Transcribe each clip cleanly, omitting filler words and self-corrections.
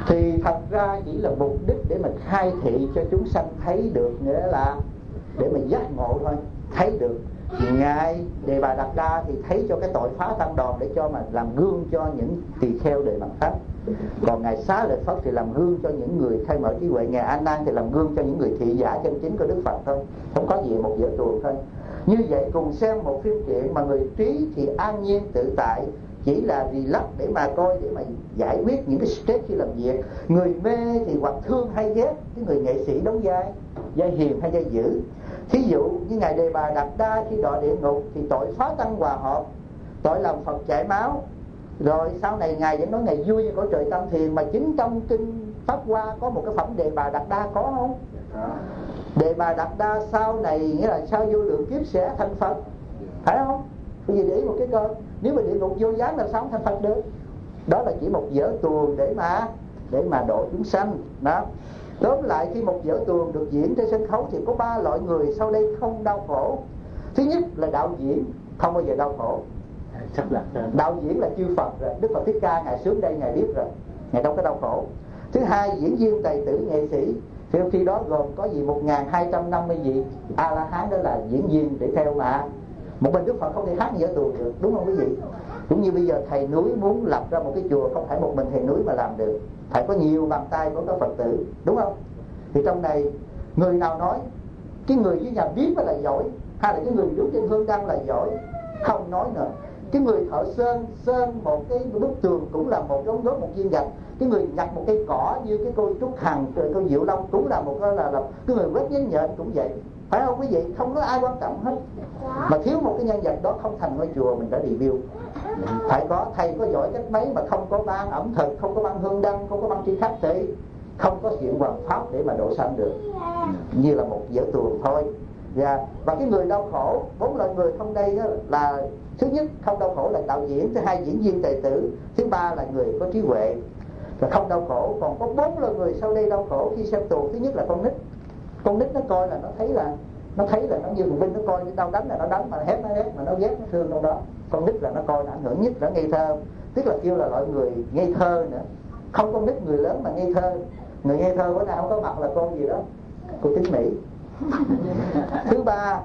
thì thật ra chỉ là mục đích để mình khai thị cho chúng sanh thấy được, nghĩa là để mình giác ngộ thôi, thấy được. Ngài Đề Bà Đạt Đa thì thấy cho cái tội phá tăng đoàn để cho mà làm gương cho những tỳ kheo Đề Mạt Pháp. Còn Ngài Xá Lợi Phất thì làm gương cho những người khai mở trí huệ. Ngài A Nan thì làm gương cho những người thị giả chân chính của Đức Phật thôi, không có gì, một vở tuồng thôi. Như vậy cùng xem một phim truyện mà người trí thì an nhiên tự tại, chỉ là relax để mà coi, để mà giải quyết những cái stress khi làm việc. Người mê thì hoặc thương hay ghét cái người nghệ sĩ đóng vai hiền hay vai dữ. Thí dụ như Ngài Đề Bà Đạt Đa khi đọa địa ngục thì tội phá tăng hòa hợp, tội làm Phật chảy máu. Rồi sau này Ngài vẫn nói Ngài vui như cõi trời tam thiền. Mà chính trong kinh Pháp Hoa có một cái phẩm Đề Bà Đạt Đa, có không? Đề Bà Đạt Đa sau này nghĩa là sau vô lượng kiếp sẽ thành Phật, phải không? Bây giờ để ý một cái coi, nếu mà địa ngục vô gián làm sao thành Phật được? Đó là chỉ một vở tuồng để mà độ chúng sanh đó. Tóm lại, khi một vở tuồng được diễn trên sân khấu thì có 3 loại người sau đây không đau khổ. Thứ nhất là đạo diễn, không bao giờ đau khổ. Đạo diễn là chư Phật rồi, Đức Phật Thích Ca Ngài sướng đây Ngài biết rồi, Ngài đâu có đau khổ. Thứ hai, diễn viên, tài tử, nghệ sĩ thì khi đó gồm có gì 1250 vị A La Hán, đó là diễn viên để theo mà. Một mình Đức Phật không thể hát vở tuồng được, đúng không quý vị? Cũng như bây giờ thầy núi muốn lập ra một cái chùa, không phải một mình thầy núi mà làm được, phải có nhiều bàn tay của các Phật tử, đúng không? Thì trong này người nào nói cái người với nhà viết là giỏi, hay là cái người đứng trên hương đăng là giỏi? Không nói nữa. Cái người thợ sơn một cái bức tường cũng là một đóng góp, một viên gạch. Cái người nhặt một cây cỏ như cái cô Trúc Hằng, cô Diệu Long cũng là một là cái người quét giấy nhện cũng vậy, phải không quý vị? Không có ai quan trọng hết. Mà thiếu một cái nhân vật đó không thành ngôi chùa mình đã review. Phải có thầy có giỏi cách mấy mà không có ban ẩm thực, không có ban hương đăng, không có ban tri khách thì không có chuyện hoàn pháp để mà độ sanh được, như là một vở tuồng thôi. Và cái người đau khổ, 4 loại người không đây đó là: thứ nhất không đau khổ là đạo diễn, thứ hai diễn viên tài tử, thứ ba là người có trí huệ và không đau khổ. Còn có 4 loại người sau đây đau khổ khi xem tuồng. Thứ nhất là con nít. Con nít nó coi là nó thấy là nó như thằng Vinh, nó coi cái đau đánh là nó đánh, mà hét nó hét, mà nó ghét nó thương trong đó. Con nít là nó coi nó ảnh hưởng nhất, nó ngây thơ, tức là kêu là loại người ngây thơ nữa. Không con nít người lớn mà ngây thơ. Người ngây thơ bữa nào không có mặt là con gì đó, cô Tín Mỹ. Thứ ba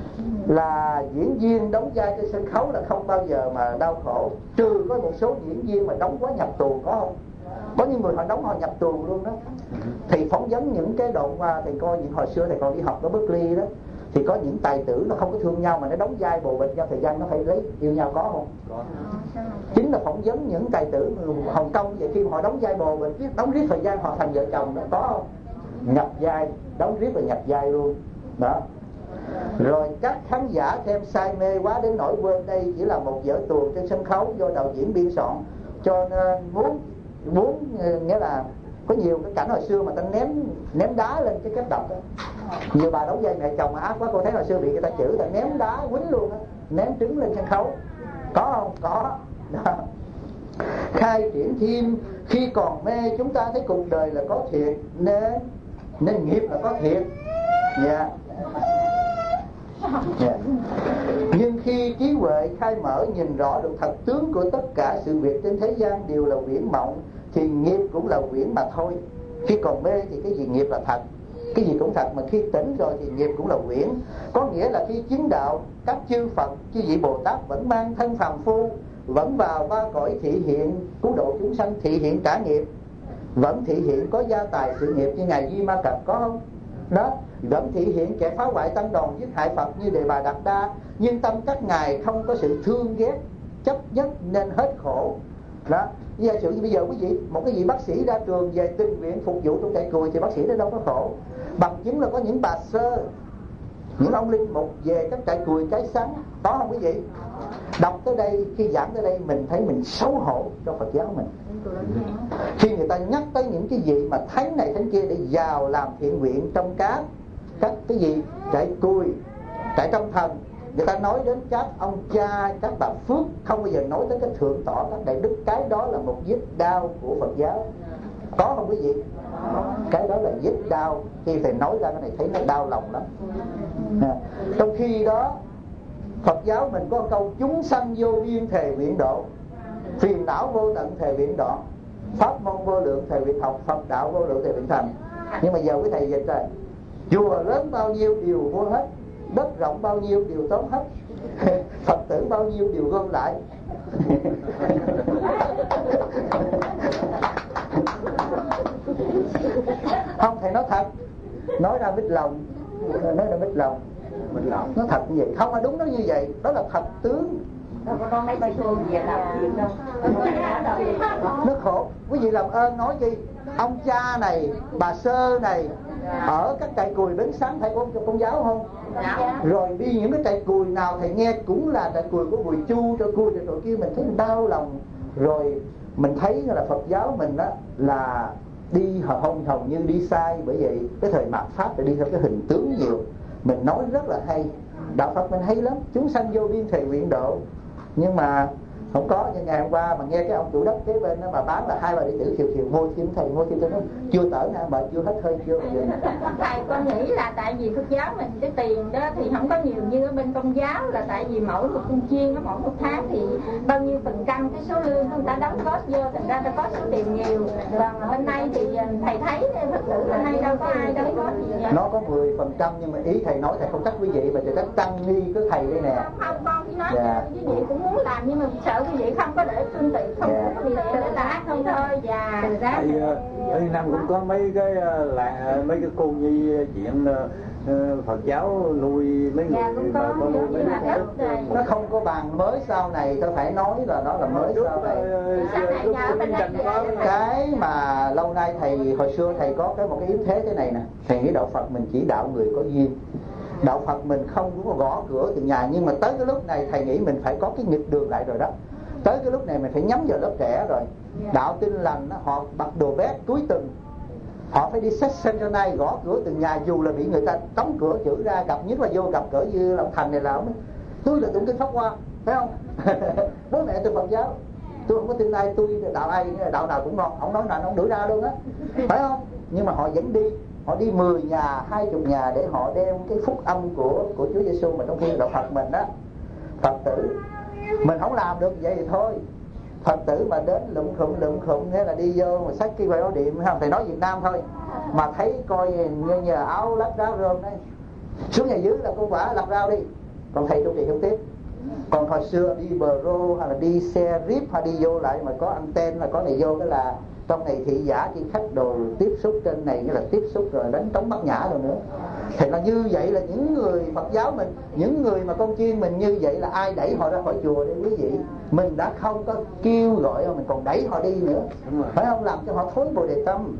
là diễn viên đóng vai trên sân khấu là không bao giờ mà đau khổ, trừ có một số diễn viên mà đóng quá nhập tuồng, có không? Có những người họ đóng họ nhập tuồng luôn đó. Thì phỏng vấn những cái đoạn thầy coi những hồi xưa thầy còn đi học ở Berkeley đó, thì có những tài tử nó không có thương nhau mà nó đóng vai bồ bịch nhau, thời gian nó phải lấy yêu nhau, có không? Có. Chính là phỏng vấn những tài tử Hồng Kông vậy, khi họ đóng vai bồ bịch, đóng riết thời gian họ thành vợ chồng đó, có không? Nhập vai, đóng riết và nhập vai luôn đó. Rồi các khán giả thêm say mê quá đến nỗi quên đây chỉ là một vở tuồng trên sân khấu do đạo diễn biên soạn, cho nên muốn nghĩa là có nhiều cái cảnh hồi xưa mà ta ném đá lên cái cách đọc đó. Nhiều bà đóng vai mẹ chồng mà ác quá, cô thấy hồi xưa bị người ta chửi là ném đá quýnh luôn á, ném trứng lên sân khấu, có không? Có đó. Khai triển thêm khi còn mê chúng ta thấy cuộc đời là có thiệt nên nghiệp là có thiệt. Dạ. Nhưng khi trí huệ khai mở nhìn rõ được thật tướng của tất cả sự việc trên thế gian đều là viễn mộng thì nghiệp cũng là viễn mà thôi. Khi còn mê thì cái gì nghiệp là thật, cái gì cũng thật, mà khi tỉnh rồi thì nghiệp cũng là viễn. Có nghĩa là khi chứng đạo, các chư Phật, chư vị Bồ Tát vẫn mang thân phàm phu, vẫn vào 3 cõi thị hiện cứu độ chúng sanh, thị hiện trả nghiệp, vẫn thị hiện có gia tài sự nghiệp như ngài Di Ma Cật, có không? Đó, vẫn thị hiện kẻ phá hoại tăng đoàn giết hại Phật như Đề Bà Đạt Đa, nhưng tâm các ngài không có sự thương ghét chấp nhất nên hết khổ. Đó, giả sử như bây giờ quý vị, một cái vị bác sĩ ra trường về tình nguyện phục vụ trong trại cùi thì bác sĩ đó đâu có khổ. Bằng chứng là có những bà sơ, những ông linh mục về các trại cùi Cái Sắn, có không quý vị? Đọc tới đây, khi giảng tới đây mình thấy mình xấu hổ cho Phật giáo mình. Khi người ta nhắc tới những cái gì mà thánh này thánh kia để vào làm thiện nguyện trong các cái gì trại cùi, trại trong thần, người ta nói đến các ông cha, các bà Phước, không bao giờ nói tới cái thượng tọa, các đại đức. Cái đó là một vết đau của Phật giáo, có không quý vị? Cái đó là vết đau. Khi thầy nói ra cái này thấy nó đau lòng lắm. Trong khi đó Phật giáo mình có câu chúng sanh vô biên thề nguyện độ, phiền não vô tận thề nguyện độ. pháp môn vô lượng thầy việc học, Phật đạo vô lượng thầy việc thành. Nhưng mà giờ quý thầy dịch rồi, chùa lớn bao nhiêu đều mua hết, đất rộng bao nhiêu đều tóm hết, Phật tử bao nhiêu đều gom lại. Không, thầy nói thật, nói ra mít lòng, nói ra mít lòng, nó thật như vậy, không phải đúng nó như vậy, đó là thật tướng. Nó khổ. Quý vị làm ơn nói gì, ông cha này, bà Sơ này ở các trại cùi Bến Sáng thầy có công giáo không? Rồi đi những cái trại cùi nào thầy nghe cũng là trại cùi của Bùi Chu, trại cùi rồi kia, mình thấy đau lòng. Rồi mình thấy là Phật giáo mình đó là đi hầu như đi sai, bởi vậy cái thời mạt Pháp để đi theo cái hình tướng nhiều. Mình nói rất là hay, đạo Phật mình hay lắm, chúng sanh vô biên thầy nguyện độ. Nhưng mà không có. Như ngày hôm qua mà nghe cái ông chủ đất kế bên đó mà bán là 2 bà đệ tử khiều mua thêm thầy, mua thêm, tôi nói chưa tở nè, mà chưa hết hơi chưa. Thầy con nghĩ là tại vì Phật giáo mình cái tiền đó thì không có nhiều như ở bên Công giáo, là tại vì mỗi một công chiên nó mỗi một tháng thì bao nhiêu phần trăm cái số lương người ta đóng góp vô, thành ra ta có số tiền nhiều. Còn bên đây thì thầy thấy Phật tử bên đây đâu có ai đóng góp gì vậy? Nó có 10%, nhưng mà ý thầy nói thầy không trách quý vị mà thầy trách tăng ni của thầy đây nè. Không, con chỉ nói quý vị cũng muốn làm, nhưng mà sợ quý vị không có để phương tiện, không có gì để làm không thôi. Và ở Nam cũng có mấy cái mấy cái cô nhi chuyện Phật giáo nuôi mấy người mà có nuôi mấy cái nó không có bằng mới sau này, tôi phải nói là nó là mới sau này. Cái mà lâu nay thầy, hồi xưa thầy có một cái yếu thế thế này nè, thầy nghĩ đạo Phật mình chỉ đạo người có duyên, đạo Phật mình không có gõ cửa từng nhà. Nhưng mà tới cái lúc này thầy nghĩ mình phải có cái nghịch đường lại rồi đó. Tới cái lúc này mình phải nhắm vào lớp trẻ rồi. Đạo Tin Lành họ mặc đồ vest cuối tuần, họ phải đi session cho nay, gõ cửa từng nhà, dù là bị người ta đóng cửa chửi ra. Gặp nhất là vô gặp cỡ như Long Thành này là ông, tôi là tụng kinh Pháp Hoa, phải không? Bố mẹ tôi Phật giáo, tôi không có tin ai, tôi đạo ai, đạo nào cũng ngon, ông nói nào ông đuổi ra luôn á, phải không? Nhưng mà họ vẫn đi, họ đi 10 nhà, 20 nhà để họ đem cái phúc âm của Chúa Giêsu. Mà trong khi đạo Phật mình đó, Phật tử mình không làm được vậy thì thôi. Phật tử mà đến lụm khụm nghĩa là đi vô mà xách cái quầy áo điện, không thầy nói Việt Nam thôi, mà thấy coi như nhờ áo lát ráo rơm đấy, xuống nhà dưới là con quả lặt rau đi, còn thầy trong trì không tiếp. Còn hồi xưa đi bờ rô hay là đi xe rip hay đi vô lại mà có anten là có này vô, cái là trong này thị giả chỉ khách đồ tiếp xúc trên này, như là tiếp xúc rồi đánh trống bắt nhã rồi nữa. Thì là như vậy là những người Phật giáo mình, những người mà con chiên mình như vậy là ai đẩy họ ra khỏi chùa đi quý vị? Mình đã không có kêu gọi mà mình còn đẩy họ đi nữa, phải không? Làm cho họ thối Bồ Đề tâm.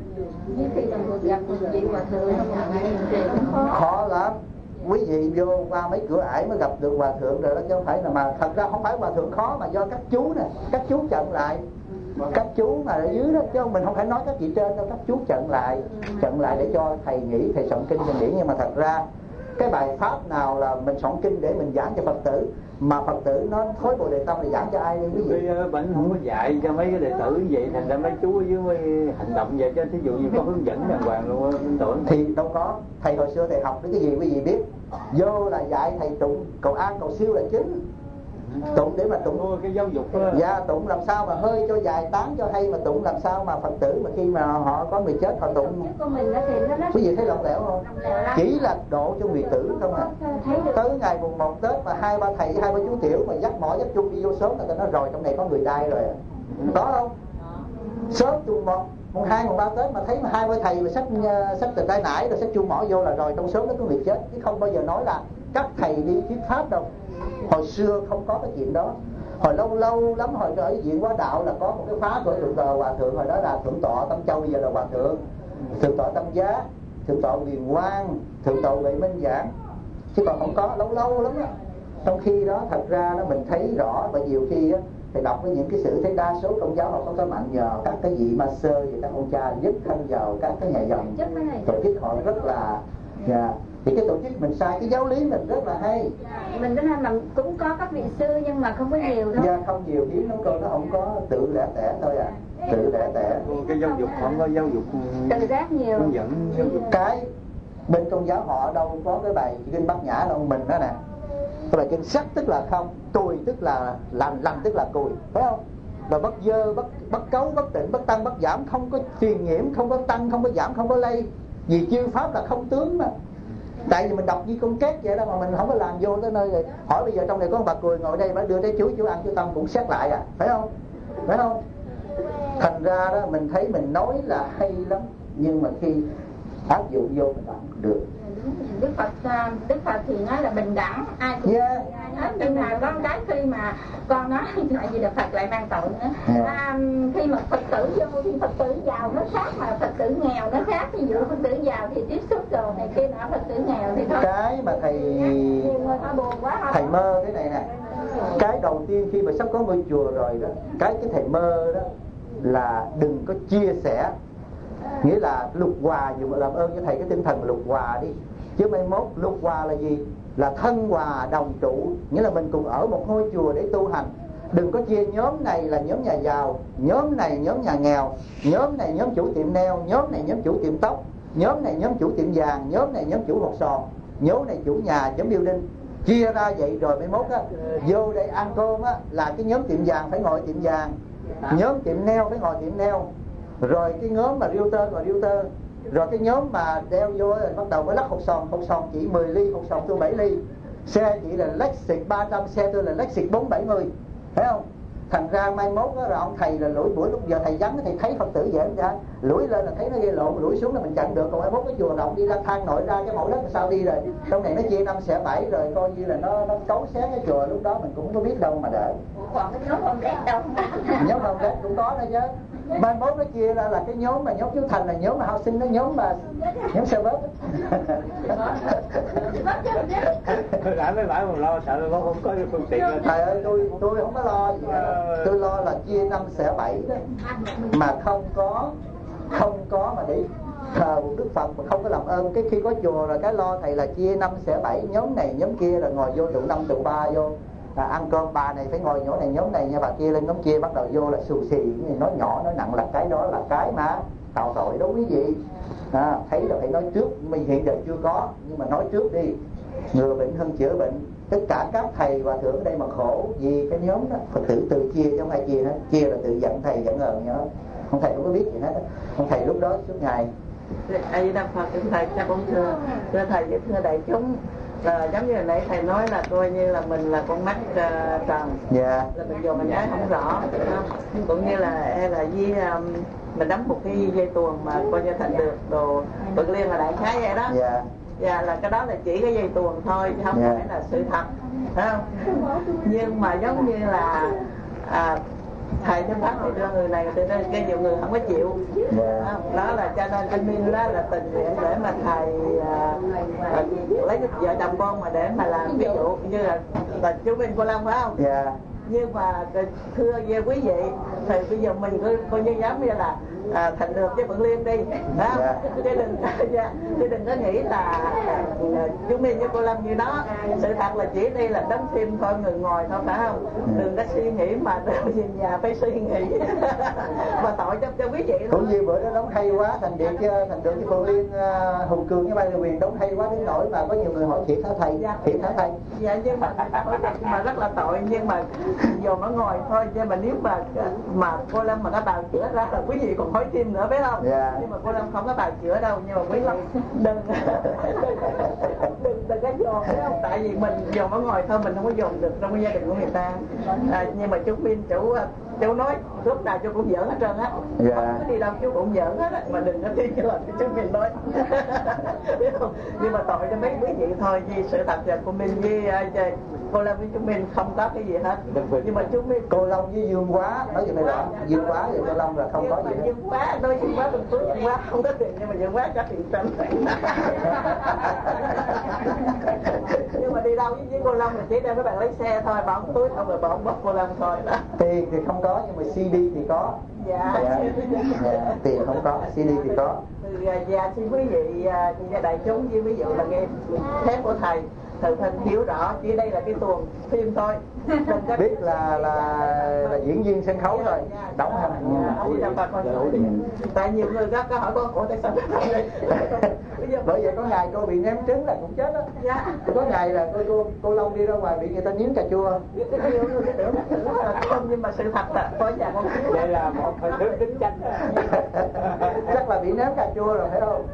Khó lắm. Quý vị vô qua mấy cửa ải mới gặp được hòa thượng rồi đó, chứ không phải là, mà thật ra không phải hòa thượng khó, mà do các chú nè, các chú chặn lại. Các chú mà ở dưới đó, chứ mình không phải nói các chị trên đâu, các chú chặn lại để cho thầy nghĩ, thầy soạn kinh cho nghĩ. Nhưng mà thật ra cái bài pháp nào là mình soạn kinh để mình giảng cho Phật tử, mà Phật tử nó thối Bồ Đề tâm thì giảng cho ai đi quý vị? Bệnh không có dạy cho mấy cái đệ tử vậy, thành ra mấy chú với mới hành động vậy, chứ thí dụ như có hướng dẫn đàng hoàng luôn tin tưởng. Thì đâu có. Thầy hồi xưa thầy học đến cái gì quý vị biết, vô là dạy thầy tụng cầu an cầu siêu là chính. Tụng để mà tụng cái giáo dục đó. Dạ, tụng làm sao mà hơi cho dài tán cho hay, mà tụng làm sao mà Phật tử mà khi mà họ có người chết họ tụng. Quý vị thấy lỏng lẻo không? Chỉ là độ cho người tử không à. Tới ngày mùng 1 Tết mà 2-3 thầy 2-3 chú tiểu mà dắt mỏ dắt chung đi vô sớm là ta nói rồi trong này có người đai rồi. Có không? Sớm chung mùng 2 mùng 3 Tết mà thấy mà 2-3 thầy mà xách tờ trai nải rồi xách chuông mỏ vô là rồi trong sớm đó có người chết, chứ không bao giờ nói là các thầy đi thuyết pháp đâu. Hồi xưa không có cái chuyện đó. Hồi lâu lắm, hồi ở viện Hóa Đạo là có một cái khóa của thượng tọa hòa thượng, hồi đó là thượng tọa Tâm Châu, bây giờ là hòa thượng, thượng tọa Tâm Giá, thượng tọa Huyền Quang, thượng tọa Huệ Minh giảng, chứ còn không có, lâu lắm đó. Trong khi đó thật ra nó mình thấy rõ, và nhiều khi á thì đọc với những cái sự thấy đa số công giáo họ có cái mạnh nhờ các cái vị ma sơ và các ông cha giúp thân vào các cái nhà dòng tổ chức họ rất là thì cái tổ chức mình sai, cái giáo lý mình rất là hay. Mình đến nay mà cũng có các vị sư nhưng mà không có nhiều đâu. Dạ, không nhiều, hiếm lắm con, nó không có, tự lẻ tẻ thôi à, tự lẻ tẻ. Cái giáo dục không có giáo dục tự giác nhiều. Hướng dẫn giáo dục. Cái bên công giáo họ đâu có cái bài kinh Bát Nhã đâu, mình đó nè. Cái bài kinh sắc tức là không, cùi tức là lành tức là cùi, phải không? và bất dơ, bất cấu, bất tịnh, bất tăng, bất giảm, không có truyền nhiễm, không có tăng, không có giảm, không có lây. Vì chư pháp là không tướng mà. Tại vì mình đọc như con két vậy đó mà mình không có làm vô tới nơi rồi. Hỏi bây giờ trong này có một bà cười ngồi đây, bà đưa trái chú ăn, chú Tâm cũng xét lại à, phải không? Phải không? Thành ra đó mình thấy mình nói là hay lắm, nhưng mà khi áp dụng vô mình làm được. Đức Phật thì nói là bình đẳng, ai cũng ai hết, nhưng mà có một cái khi mà con nói tại vì Đức Phật lại mang tội nữa. Khi mà Phật tử vô thì Phật tử giàu nó khác, mà Phật tử nghèo nó khác. Ví dụ Phật tử giàu thì tiếp xúc rồi này kia nọ, Phật tử nghèo thì thôi. Cái mà thầy mơ thế này nè, cái đầu tiên khi mà sắp có ngôi chùa rồi đó, cái thầy mơ đó là đừng có chia sẻ, nghĩa là lục hòa, dù làm ơn cho thầy cái tinh thần lục hòa đi, chứ mai mốt lục hòa là gì? Là thân hòa đồng trụ, nghĩa là mình cùng ở một ngôi chùa để tu hành. Đừng có chia nhóm này là nhóm nhà giàu, nhóm này nhóm nhà nghèo, nhóm này nhóm chủ tiệm nail, nhóm này nhóm chủ tiệm tóc, nhóm này nhóm chủ tiệm vàng, nhóm này nhóm chủ hột sòn, nhóm này chủ nhà, nhóm building. Chia ra vậy rồi mai mốt á, vô đây ăn cơm á, là cái nhóm tiệm vàng phải ngồi tiệm vàng, nhóm tiệm nail phải ngồi tiệm nail, rồi cái nhóm mà realtor ngồi realtor, rồi cái nhóm mà đeo vô rồi bắt đầu mới lắc hột sòn chỉ 10 ly, hột sòn tôi 7 ly, xe chỉ là Lexus 300, xe tôi là Lexus 470, thấy không? Thành ra mai mốt đó, rồi ông thầy là lủi buổi lúc giờ thầy vắng thì thấy Phật tử dễ ra, lủi lên là thấy nó gây lộn, lủi xuống là mình chặn được. Còn mai mốt cái chùa động đi lang thang nội ra cái mẫu đất là sao đi rồi, trong này nó chia 5 xẻ 7 rồi coi như là nó cấu xé cái chùa, lúc đó mình cũng không có biết đâu mà để. Còn cái nhóm không rét đâu. Nhóm không rét cũng có đó chứ. Mai mốt nó chia ra là cái nhóm mà nhóm chú Thành là nhóm mà học sinh, nó nhóm xe bớt. Đã mới bảo mà lo sợ nó không có phương tiện. Thầy ơi, tôi không có lo gì hết. Tôi lo là chia 5 xẻ 7 đó, mà không có mà để thờ Đức Phật mà không có làm ơn. Cái khi có chùa rồi cái lo thầy là chia 5 xẻ 7, nhóm này nhóm kia, rồi ngồi vô tụ 5 tụ 3 vô. Ăn cơm bà này phải ngồi chỗ này nhóm này nha, bà kia lên nhóm kia, bắt đầu vô là xù xì, nói nhỏ nói nặng, là cái đó là cái mà tạo tội đó quý vị. Thấy là phải nói trước, mình hiện giờ chưa có, nhưng mà nói trước đi, ngừa bệnh hơn chữa bệnh. Tất cả các thầy và thượng ở đây mà khổ vì cái nhóm đó, Phật tử tự chia chứ không ai chia hết, chia là tự giận thầy giận ờn nhau, không thầy không có biết gì hết. Không thầy lúc đó suốt ngày ai Đà Phật, thầy cha cũng thưa thầy với thưa đại chúng. Giống như nãy thầy nói là coi như là mình là con mắt trần, là mình dù mình ái không rõ, cũng như là hay là với mình đóng một cái dây tuồng mà coi như thành được đồ Phật Liên là đại khái vậy đó. Và là cái đó là chỉ cái dây tuồng thôi chứ không phải là sự thật, phải không? Nhưng mà giống như là thầy trong pháp thì đưa người này từ đây cái nhiều người không có chịu. Đó là cho nên anh Minh đó là tình nguyện để mà thầy lấy vợ chồng con mà để mà làm, ví dụ như là chú Minh Cô Long phải không? Nhưng mà thưa với quý vị thì bây giờ mình cứ coi như giống như là thành được với Phượng Liên đi đó. Chứ đừng có nghĩ là chú Minh với cô Lâm như đó. Sự thật là chỉ đây là đóng phim thôi, người ngồi thôi, phải không? Đừng có suy nghĩ mà về nhà phải suy nghĩ mà tội cho quý vị. Cũng như bữa đó đóng hay quá, thành được với Phượng Liên, Hùng Cường với Mai Quyền đóng hay quá đến nỗi mà có nhiều người hỏi thiệt hả thầy? Thiệt hả thầy? Dạ, nhưng mà rất là tội, nhưng mà dù nó ngồi thôi, nhưng mà nếu mà cô Lâm mà có bào chữa ra là quý vị còn hỏi thêm nữa, phải không? Nhưng mà cô Lâm không có bào chữa đâu, nhưng mà quý vị đừng có dồn, phải không? Tại vì mình dồn nó ngồi thôi, mình không có dồn được trong cái gia đình của người ta. Nhưng mà chú Minh chú nói lúc nào chú cũng giỡn hết trơn á, không có đi đâu chú cũng giỡn hết á, mà đừng có tin cho lời chú Minh nói. Nhưng mà tội cho mấy quý vị thôi, vì sự thật là cô Minh với cô Lâm với chú Minh không có cái gì hết. Nhưng mà chú Minh, cô Long với Dương Quá nói gì này rõ, Dương Quá và cô Long là không có gì hết. Dương Quá, đôi Dương Quá từng túi Dương Quá không có tiền, nhưng mà Dương Quá có tiền tránh. Nhưng mà đi đâu với cô Long là chỉ đem các bạn lấy xe thôi, bỏ túi xong rồi bỏ bóc cô Long thôi đó. Tiền thì không có, nhưng mà CD thì có. Tiền không có, CD thì có. Dạ, xin quý vị đại chúng với ví dụ là nghe thép của thầy, thầy hiểu rõ chỉ đây là cái tuồng phim thôi, biết là diễn viên sân khấu thôi, đóng hành. Tại nhiều người có hỏi cô tại sao bởi vậy có ngày cô bị ném trứng là cũng chết đó. Có ngày là cô Long đi ra ngoài bị người ta nếm cà chua. Nhiều người cái tưởng không, nhưng mà sự thật là có nhà con đây là một hình thức tính chánh. Chắc là bị ném cà chua rồi phải không?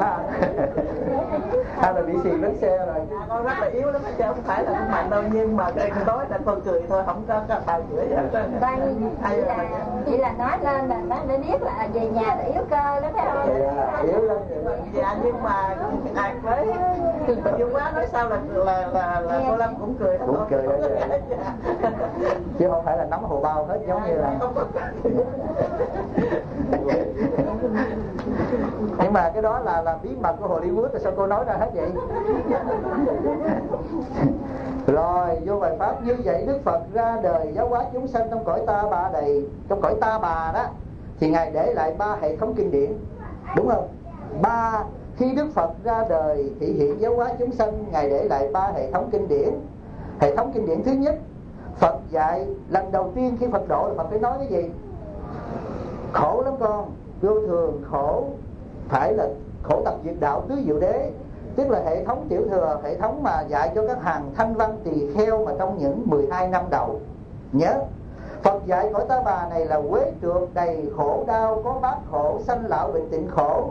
Hay là bị xì bánh xe rồi. Con rất là yếu lắm chứ không phải là không mạnh đâu, nhưng mà cái nói là con cười thôi, không có bài chửi gì hết. Chỉ là nói lên là để biết là về nhà là yếu cơ đó phải không? Yếu lắm. Dạ nhưng mà ai với nhiều quá nói sao là cô Lâm cũng cười cũng cười đó chứ không phải là nắm hồ bao hết giống như là. Nhưng mà cái đó là bí mật của Hollywood, tại sao cô nói ra hết vậy? Rồi vô bài pháp như vậy Đức Phật ra đời giáo hóa chúng sanh trong cõi ta bà đầy, trong cõi ta bà đó thì ngài để lại 3 hệ thống kinh điển, đúng không? Khi Đức Phật ra đời thị hiện giáo hóa chúng sanh, ngài để lại 3 hệ thống kinh điển. Hệ thống kinh điển thứ nhất, Phật dạy lần đầu tiên khi Phật độ là Phật phải nói cái gì? Khổ lắm con, vô thường khổ, phải là khổ tập diệt đạo tứ diệu đế. Tức là hệ thống tiểu thừa, hệ thống mà dạy cho các hàng thanh văn tỳ kheo mà trong những 12 năm đầu. Nhớ, Phật dạy cõi ta bà này là quế trượt đầy khổ đau, có bát khổ, sanh lão bệnh tịnh khổ,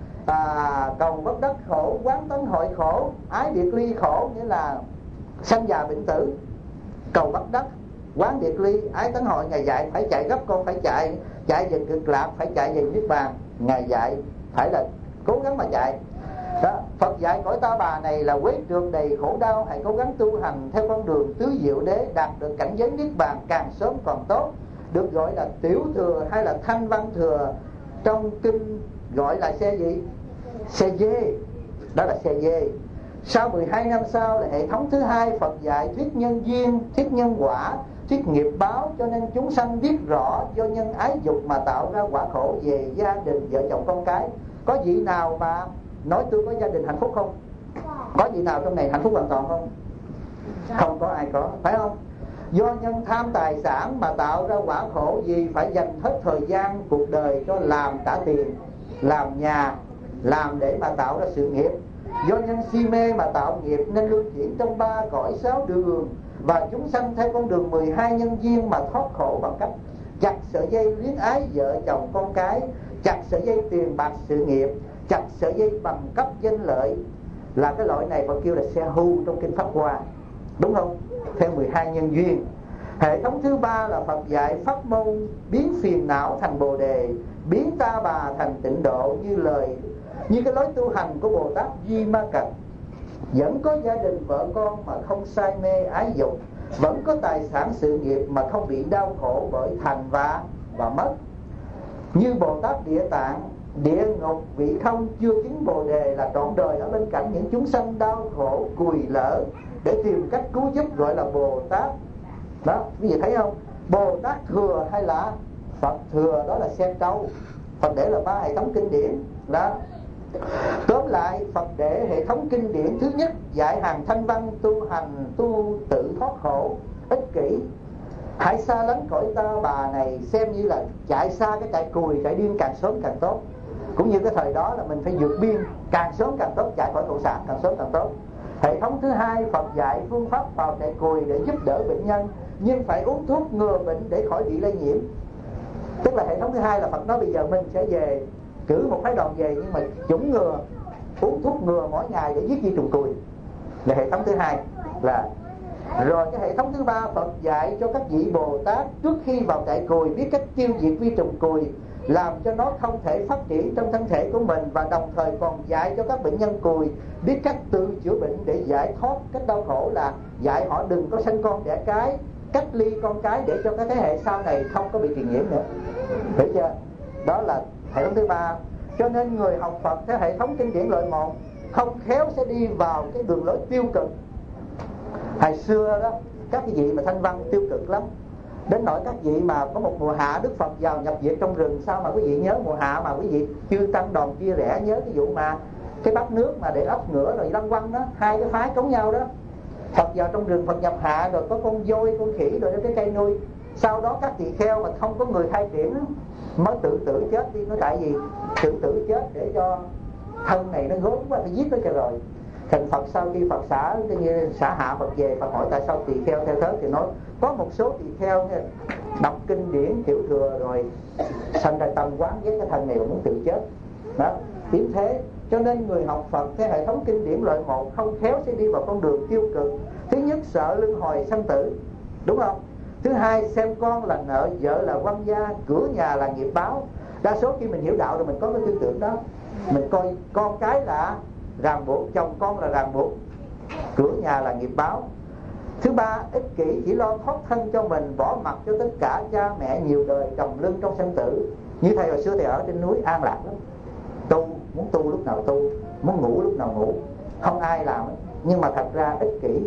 cầu bất đắc khổ, quán tấn hội khổ, ái biệt ly khổ, nghĩa là sanh già bệnh tử. Cầu bất đắc, quán biệt ly, ái tấn hội, ngài dạy phải chạy gấp, con phải chạy về cực lạc, phải chạy về niết bàn. Ngài dạy phải là cố gắng mà chạy đó. Phật dạy cõi ta bà này là quế trượt đầy khổ đau, hãy cố gắng tu hành theo con đường tứ diệu đế, đạt được cảnh giới niết bàn càng sớm càng tốt. Được gọi là tiểu thừa hay là thanh văn thừa, trong kinh gọi là xe gì? Xe dê, đó là xe dê. Sau 12 năm sau là hệ thống thứ hai, Phật dạy thuyết nhân duyên, thuyết nhân quả, thuyết nghiệp báo, cho nên chúng sanh biết rõ do nhân ái dục mà tạo ra quả khổ về gia đình, vợ chồng con cái. Có vị nào mà nói tôi có gia đình hạnh phúc không? Có vị nào trong này hạnh phúc hoàn toàn không? Không có ai có, phải không? Do nhân tham tài sản mà tạo ra quả khổ gì, phải dành hết thời gian cuộc đời cho làm trả tiền, làm nhà, làm để mà tạo ra sự nghiệp. Do nhân si mê mà tạo nghiệp nên luân chuyển trong 3 cõi 6 đường, và chúng sanh theo con đường 12 nhân duyên mà thoát khổ bằng cách chặt sợi dây luyến ái vợ chồng con cái, chặt sợi dây tiền bạc sự nghiệp, chặt sợi dây bằng cấp danh lợi. Là cái loại này Phật kêu là xe hưu trong kinh Pháp Hoa, đúng không? Theo 12 nhân duyên. Hệ thống thứ 3 là Phật dạy pháp môn biến phiền não thành bồ đề, biến ta bà thành tịnh độ, như cái lối tu hành của Bồ Tát Di Ma Cật. Vẫn có gia đình vợ con mà không say mê ái dục, vẫn có tài sản sự nghiệp mà không bị đau khổ bởi thành và mất. Như Bồ Tát Địa Tạng, địa ngục vị không chưa chứng bồ đề là trọn đời ở bên cạnh những chúng sanh đau khổ cùi lỡ để tìm cách cứu giúp, gọi là Bồ Tát. Đó, quý vị thấy không? Bồ Tát thừa hay là Phật thừa, đó là xe trâu. Phật để là 3 hệ thống kinh điển đó. Tóm lại, Phật để hệ thống kinh điển thứ nhất dạy hàng thanh văn tu hành, tu tự thoát khổ, ích kỷ, hãy xa lánh cõi ta bà này, xem như là chạy xa cái chạy cùi, chạy điên càng sớm càng tốt. Cũng như cái thời đó là mình phải vượt biên, càng sớm càng tốt, chạy khỏi cộng sản càng sớm càng tốt. Hệ thống thứ hai, Phật dạy phương pháp vào chạy cùi để giúp đỡ bệnh nhân, nhưng phải uống thuốc ngừa bệnh để khỏi bị lây nhiễm. Tức là hệ thống thứ hai là Phật nói bây giờ mình sẽ về, cử một phái đoàn về, nhưng mà chủng ngừa, uống thuốc ngừa mỗi ngày để giết vi trùng cùi, là hệ thống thứ hai. Rồi cái hệ thống thứ ba, Phật dạy cho các vị Bồ Tát trước khi vào trại cùi biết cách tiêu diệt vi trùng cùi, làm cho nó không thể phát triển trong thân thể của mình, và đồng thời còn dạy cho các bệnh nhân cùi biết cách tự chữa bệnh để giải thoát cách đau khổ, là dạy họ đừng có sinh con đẻ cái, cách ly con cái để cho các thế hệ sau này không có bị truyền nhiễm nữa. Hiểu chưa? Đó là hệ thống thứ ba. Cho nên người học Phật theo hệ thống kinh điển loại 1 không khéo sẽ đi vào cái đường lối tiêu cực. Hồi xưa đó, các cái vị mà thanh văn tiêu cực lắm, đến nỗi các vị mà có một mùa hạ Đức Phật vào nhập viện trong rừng. Sao mà quý vị nhớ mùa hạ mà quý vị chư tăng đoàn chia rẽ, nhớ cái vụ mà cái bát nước mà để ấp ngửa rồi lăng quăng đó, 2 cái phái chống nhau đó. Phật vào trong rừng Phật nhập hạ rồi có con voi, con khỉ rồi cái cây nuôi. Sau đó các tỳ kheo mà không có người khai triển mới tự tử chết đi. Nó tại vì tự tử chết để cho thân này nó gốm quá, phải giết nó cho rồi. Thành Phật sau khi Phật xả hạ Phật về, Phật hỏi tại sao tỳ kheo theo thế, thì nói có một số tỳ kheo đọc kinh điển tiểu thừa rồi sanh ra tâm quán ghét cái thân này và muốn tự chết. Đó, yếm thế. Cho nên người học Phật theo hệ thống kinh điển loại một không khéo sẽ đi vào con đường tiêu cực. Thứ nhất sợ luân hồi sanh tử, đúng không? Thứ hai xem con là nợ, vợ là quan gia, cửa nhà là nghiệp báo. Đa số khi mình hiểu đạo rồi mình có cái tư tưởng đó. Mình coi con cái là ràng buộc, chồng con là ràng buộc, cửa nhà là nghiệp báo. Thứ ba, ích kỷ chỉ lo thoát thân cho mình, bỏ mặc cho tất cả cha mẹ nhiều đời trồng lưng trong sanh tử. Như thầy hồi xưa thầy ở trên núi an lạc lắm, tu, muốn tu lúc nào tu, muốn ngủ lúc nào ngủ, không ai làm. Nhưng mà thật ra ích kỷ.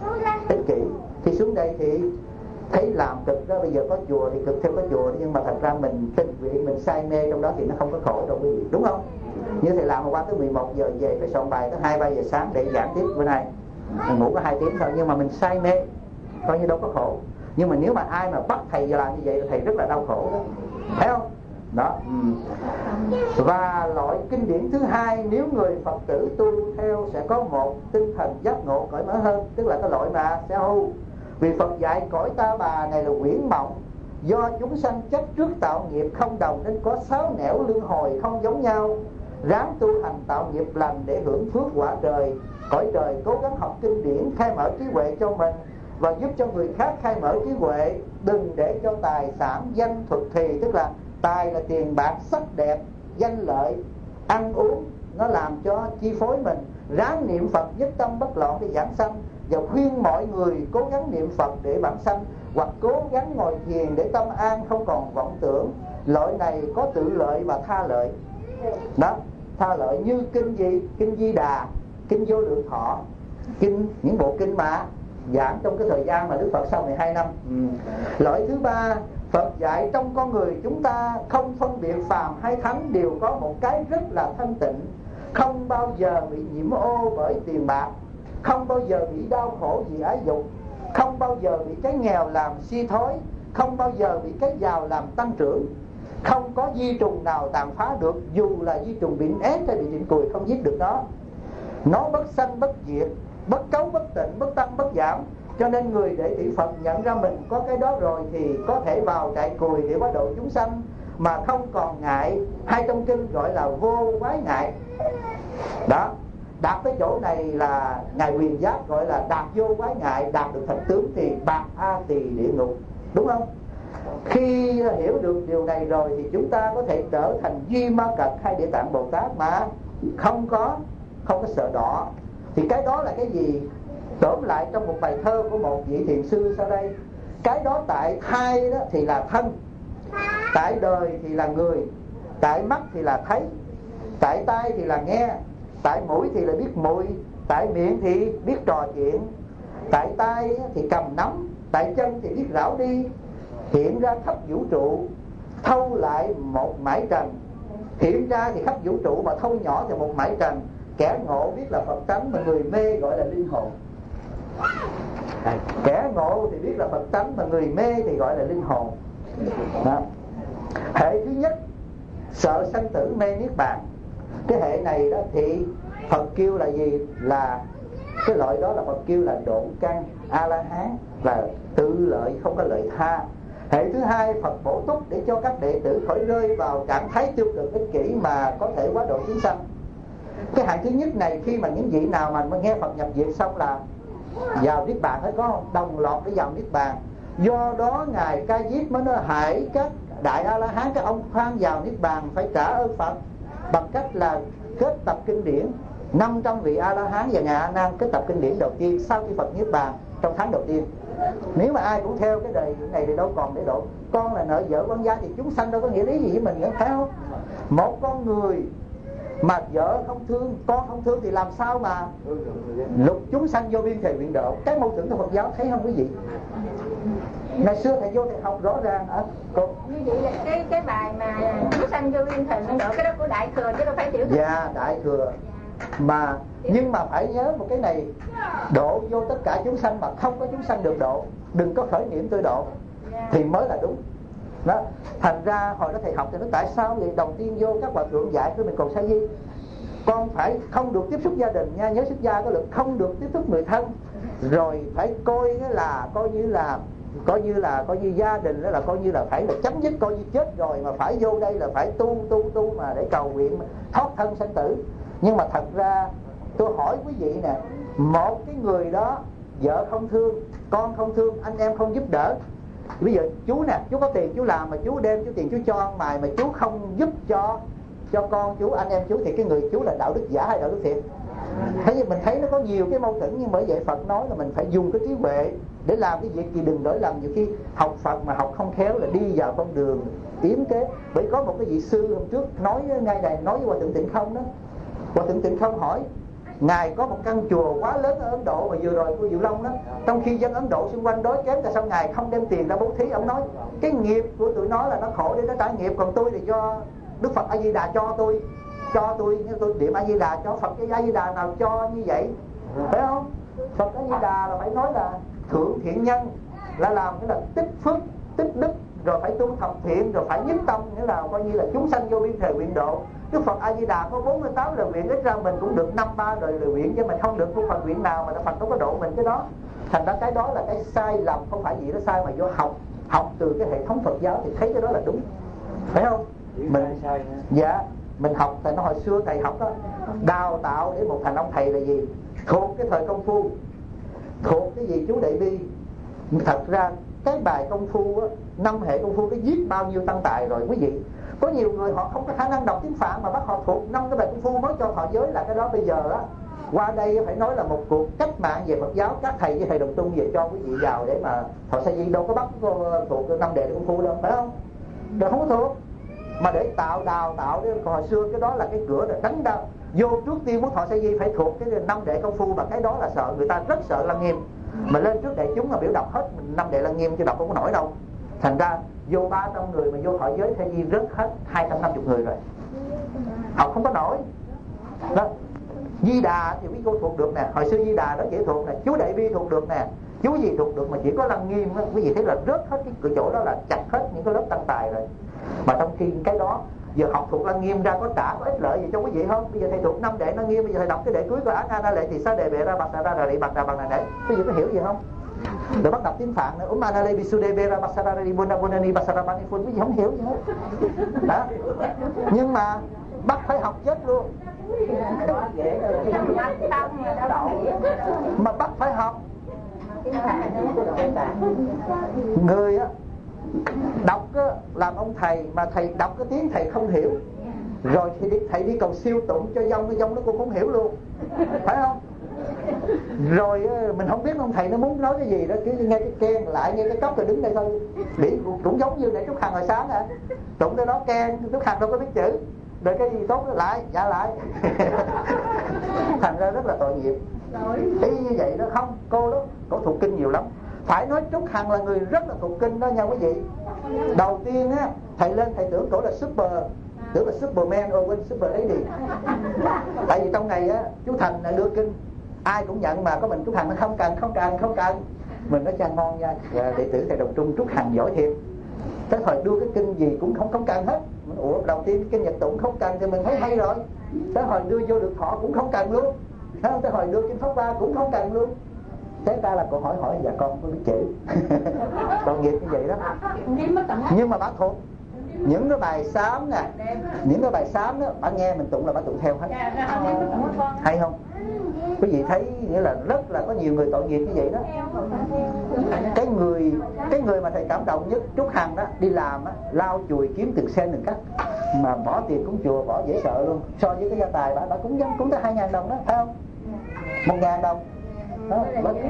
Thì xuống đây thì thấy làm cực đó, bây giờ có chùa thì cực theo có chùa, nhưng mà thật ra mình tình nguyện, mình say mê trong đó thì nó không có khổ đâu quý vị, đúng không? Như thầy làm mà qua tới 11 giờ về phải soạn bài tới 2-3 giờ sáng để giảng tiếp bữa nay. Mình ngủ có 2 tiếng thôi, nhưng mà mình say mê, coi như đâu có khổ. Nhưng mà nếu mà ai mà bắt thầy giờ làm như vậy thì thầy rất là đau khổ đó, thấy không? Đó. Và loại kinh điển thứ hai, nếu người Phật tử tu theo sẽ có một tinh thần giác ngộ cởi mở hơn, tức là cái loại mà sẽ hưu. Vì Phật dạy cõi ta bà này là quyển mộng, do chúng sanh chấp trước tạo nghiệp không đồng nên có 6 nẻo luân hồi không giống nhau. Ráng tu hành tạo nghiệp lành để hưởng phước quả trời. Cõi trời cố gắng học kinh điển khai mở trí huệ cho mình và giúp cho người khác khai mở trí huệ. Đừng để cho tài sản danh thuật thì, tức là tài là tiền bạc, sắc đẹp, danh lợi, ăn uống, nó làm cho chi phối mình. Ráng niệm Phật nhất tâm bất loạn để giảng sanh, và khuyên mọi người cố gắng niệm Phật để bản sanh, hoặc cố gắng ngồi thiền để tâm an không còn vọng tưởng. Loại này có tự lợi và tha lợi. Đó, tha lợi như kinh gì? Kinh Di Đà, kinh Vô Lượng Thọ, kinh, những bộ kinh mà giảng trong cái thời gian mà Đức Phật sau 12 năm. Loại thứ ba, Phật dạy trong con người chúng ta không phân biệt phàm hay thánh, đều có một cái rất là thanh tịnh, không bao giờ bị nhiễm ô bởi tiền bạc, không bao giờ bị đau khổ vì ái dục, không bao giờ bị cái nghèo làm suy thoái, không bao giờ bị cái giàu làm tăng trưởng. Không có vi trùng nào tàn phá được, dù là vi trùng bệnh ép hay bị bệnh cùi không giết được nó. Nó bất sanh bất diệt, bất cấu bất tịnh, bất tăng bất giảm. Cho nên người đệ tử Phật nhận ra mình có cái đó rồi thì có thể vào trại cùi để hóa độ chúng sanh mà không còn ngại. Hay trong kinh gọi là vô quái ngại. Đó, đạt tới chỗ này là ngài Quyền Giác gọi là đạt vô quái ngại, đạt được thành tướng thì bạc a tỳ địa ngục, đúng không? Khi hiểu được điều này rồi thì chúng ta có thể trở thành Duy Ma Cật hay Địa Tạng Bồ Tát mà không có sợ đỏ. Thì cái đó là cái gì? Tóm lại trong một bài thơ của một vị thiền sư sau đây: cái đó tại thai đó thì là thân, tại đời thì là người, tại mắt thì là thấy, tại tai thì là nghe, tại mũi thì là biết mùi, tại miệng thì biết trò chuyện, tại tay thì cầm nắm, tại chân thì biết rảo đi. Hiện ra khắp vũ trụ, thâu lại một mải trần. Hiện ra thì khắp vũ trụ mà thâu nhỏ thì một mải trần. Kẻ ngộ biết là Phật tánh mà người mê gọi là linh hồn. Kẻ ngộ thì biết là Phật tánh mà người mê thì gọi là linh hồn. Đó. Hệ thứ nhất, sợ sanh tử mê niết bàn. Cái hệ này đó thì Phật kêu là gì? Là cái loại đó là Phật kêu là độn căn A-la-hán, là tự lợi không có lợi tha. Hệ thứ hai, Phật bổ túc để cho các đệ tử khỏi rơi vào trạng thái tiêu cực ích kỷ mà có thể hóa độ chúng sanh. Cái hạng thứ nhất này, khi mà những vị nào mà nghe Phật nhập diệt xong là vào niết bàn hết, có không? Đồng loạt để vào niết bàn. Do đó ngài Ca Diếp mới nói hãy các đại A-la-hán, các ông khoan vào niết bàn phải trả ơn Phật bằng cách là kết tập kinh điển. 500 vị A-la-hán và ngài A-nan kết tập kinh điển đầu tiên sau khi Phật niết bàn trong tháng đầu tiên. Nếu mà ai cũng theo cái đời này thì đâu còn để độ. Con là nợ vợ quan gia thì chúng sanh đâu có nghĩa lý gì với mình nữa, phải không? Một con người mà vợ không thương, con không thương thì làm sao mà lục chúng sanh vô biên thề nguyện độ. Cái mâu thuẫn của Phật giáo thấy không quý vị? Ngày xưa thầy vô thầy học rõ ràng như vậy là cái bài mà chúng sanh vô biên thề nguyện độ, cái đó của Đại Thừa chứ đâu phải Tiểu Thừa. Dạ, Đại Thừa. Mà nhưng mà phải nhớ một cái này, độ vô tất cả chúng sanh mà không có chúng sanh được độ, đừng có khởi niệm tôi độ thì mới là đúng đó. Thành ra hồi đó thầy học thì nó tại sao vậy? Đầu tiên vô các hòa thượng dạy cho mình còn sa di, con phải không được tiếp xúc gia đình nha, nhớ xuất gia có lực, không được tiếp xúc người thân, rồi phải coi là coi như gia đình đó là coi như là phải là chấm dứt, coi như chết rồi mà phải vô đây là phải tu mà để cầu nguyện thoát thân sanh tử. Nhưng mà thật ra tôi hỏi quý vị nè, một cái người đó vợ không thương, con không thương, anh em không giúp đỡ. Bây giờ chú nè, chú có tiền chú làm mà chú đem chú tiền chú cho ăn mày mà chú không giúp cho con chú, anh em chú, thì cái người chú là đạo đức giả hay đạo đức thiện? Thế nhưng mình thấy nó có nhiều cái mâu thuẫn, nhưng bởi vậy Phật nói là mình phải dùng cái trí huệ để làm cái việc gì, đừng đổi lầm. Nhiều khi học Phật mà học không khéo là đi vào con đường yếm kế. Bởi có một cái vị sư hôm trước nói ngay này, nói với Hòa Thượng Tịnh Không đó. Hòa Thượng Tịnh Không hỏi ngài có một căn chùa quá lớn ở Ấn Độ mà vừa rồi của Diệu Long đó, trong khi dân Ấn Độ xung quanh đói kém, tại sao ngài không đem tiền ra bố thí? Ông nói cái nghiệp của tụi nó là nó khổ để nó trả nghiệp, còn tôi thì do Đức Phật A Di Đà cho tôi niệm A Di Đà cho Phật. Cái A Di Đà nào cho như vậy, phải không? Phật A Di Đà là phải nói là thượng thiện nhân, là làm cái là tích phước tích đức, rồi phải tu thập thiện, rồi phải nhất tâm, nghĩa là coi như là chúng sanh vô biên thời nguyện độ. Đức Phật A Di Đà có 48 lời nguyện, ít ra mình cũng được 53 lời nguyện, chứ mình không được một phần nguyện nào mà Phật không có độ mình cái đó. Thành ra cái đó là cái sai lầm, không phải gì đó sai, mà do học từ cái hệ thống Phật giáo thì thấy cái đó là đúng, phải không? Mình dạ mình học, tại nó hồi xưa thầy học đó, đào tạo để một thành ông thầy là gì? Thuộc cái thời công phu, thuộc cái gì chú Đại Bi. Thật ra cái bài công phu á, 5 hệ công phu nó giết bao nhiêu tăng tài rồi quý vị. Có nhiều người họ không có khả năng đọc tiếng Phạn mà bắt họ thuộc 5 cái bài công phu mới cho thọ giới, là cái đó bây giờ á, qua đây phải nói là một cuộc cách mạng về Phật giáo. Các thầy với thầy Đồng Tung về cho quý vị vào để mà thọ sa di, đâu có bắt thuộc 5 đệ công phu đâu, phải không? Rồi không có thuộc, mà để đào tạo đấy. Còn hồi xưa cái đó là cái cửa để đánh đau vô. Trước tiên muốn thọ sa di phải thuộc cái 5 đệ công phu, mà cái đó là sợ, người ta rất sợ Lăng Nghiêm, mà lên trước đại chúng mà biểu đọc hết 5 đệ Lăng Nghiêm chứ đọc không có nổi đâu. Thành ra vô 300 người mà vô thọ giới sa di rớt hết 250 người rồi, học không có nổi đó. Di Đà thì quý cô thuộc được nè, hồi xưa Di Đà đó dễ thuộc nè, chú Đại Bi thuộc được nè, chú gì thuộc được, mà chỉ có Lăng Nghiêm á, quý vị thấy là rớt hết cái chỗ đó, là chặt hết những cái lớp tăng tài rồi. Mà trong khi cái đó giờ học thuộc Lăng Nghiêm ra có ích lợi gì cho quý vị không? Bây giờ thầy thuộc 5 đệ Lăng Nghiêm, bây giờ thầy đọc cái đệ cuối của Áng A Na Lệ thì sa đề bệ ra bạc ra rị bạc bằng này, quý vị có hiểu gì không? Rồi bắt đọc tiếng Phạn nữa, Anale Bisude Vera Basarari Bonani Basarabani Phun, quý vị không hiểu gì hết đó. Nhưng mà bắt phải học chết luôn, mà bắt phải học. Người á đọc á, làm ông thầy mà thầy đọc cái tiếng thầy không hiểu, rồi thì thầy đi cầu siêu tụng cho dông, cái dông nó cũng không hiểu luôn, phải không? Rồi mình không biết ông thầy nó muốn nói cái gì đó, cứ nghe cái keng lại, nghe cái cốc rồi đứng đây thôi. Bị cũng giống như để Trúc Hằng hồi sáng à, tụng tới đó keng, Trúc Hằng đâu có biết chữ, rồi cái gì tốt nó lại dạ lại thành ra rất là tội nghiệp. Ý như vậy đó, không, cô đó cổ thuộc kinh nhiều lắm. Phải nói Trúc Hằng là người rất là thuộc kinh đó nha quý vị. Đầu tiên á, thầy lên thầy tưởng cổ là tưởng là Superman, quên Super Lady. Tại vì trong ngày á, chú Thành đưa kinh ai cũng nhận, mà có mình Trúc Hằng nó không cần. Mình nói cha ngon nha, đệ tử thầy Đồng Trung Trúc Hằng giỏi thiệt. Tới thời đưa cái kinh gì cũng không cần hết. Ủa, đầu tiên kinh Nhật tụng không cần thì mình thấy hay rồi. Tới hồi đưa vô được thọ cũng không cần luôn. Tới hồi đưa kinh Pháp Hoa cũng không cần luôn. Thế ra là cô hỏi dạ con có biết chữ. Tội nghiệp như vậy đó. Nhưng mà bác thuộc những cái bài sám nè, những cái bài sám đó bà nghe mình tụng là bà tụng theo hết. Hay không? Quý vị thấy nghĩa là rất là có nhiều người tội nghiệp như vậy đó. Cái người mà thầy cảm động nhất, Trúc Hằng đó, đi làm á, lau chùi kiếm từng sen từng cắt, mà bỏ tiền cúng chùa bỏ dễ sợ luôn. So với cái gia tài bà cúng tới 2.000 đồng đó, phải không? 1.000 đồng đó,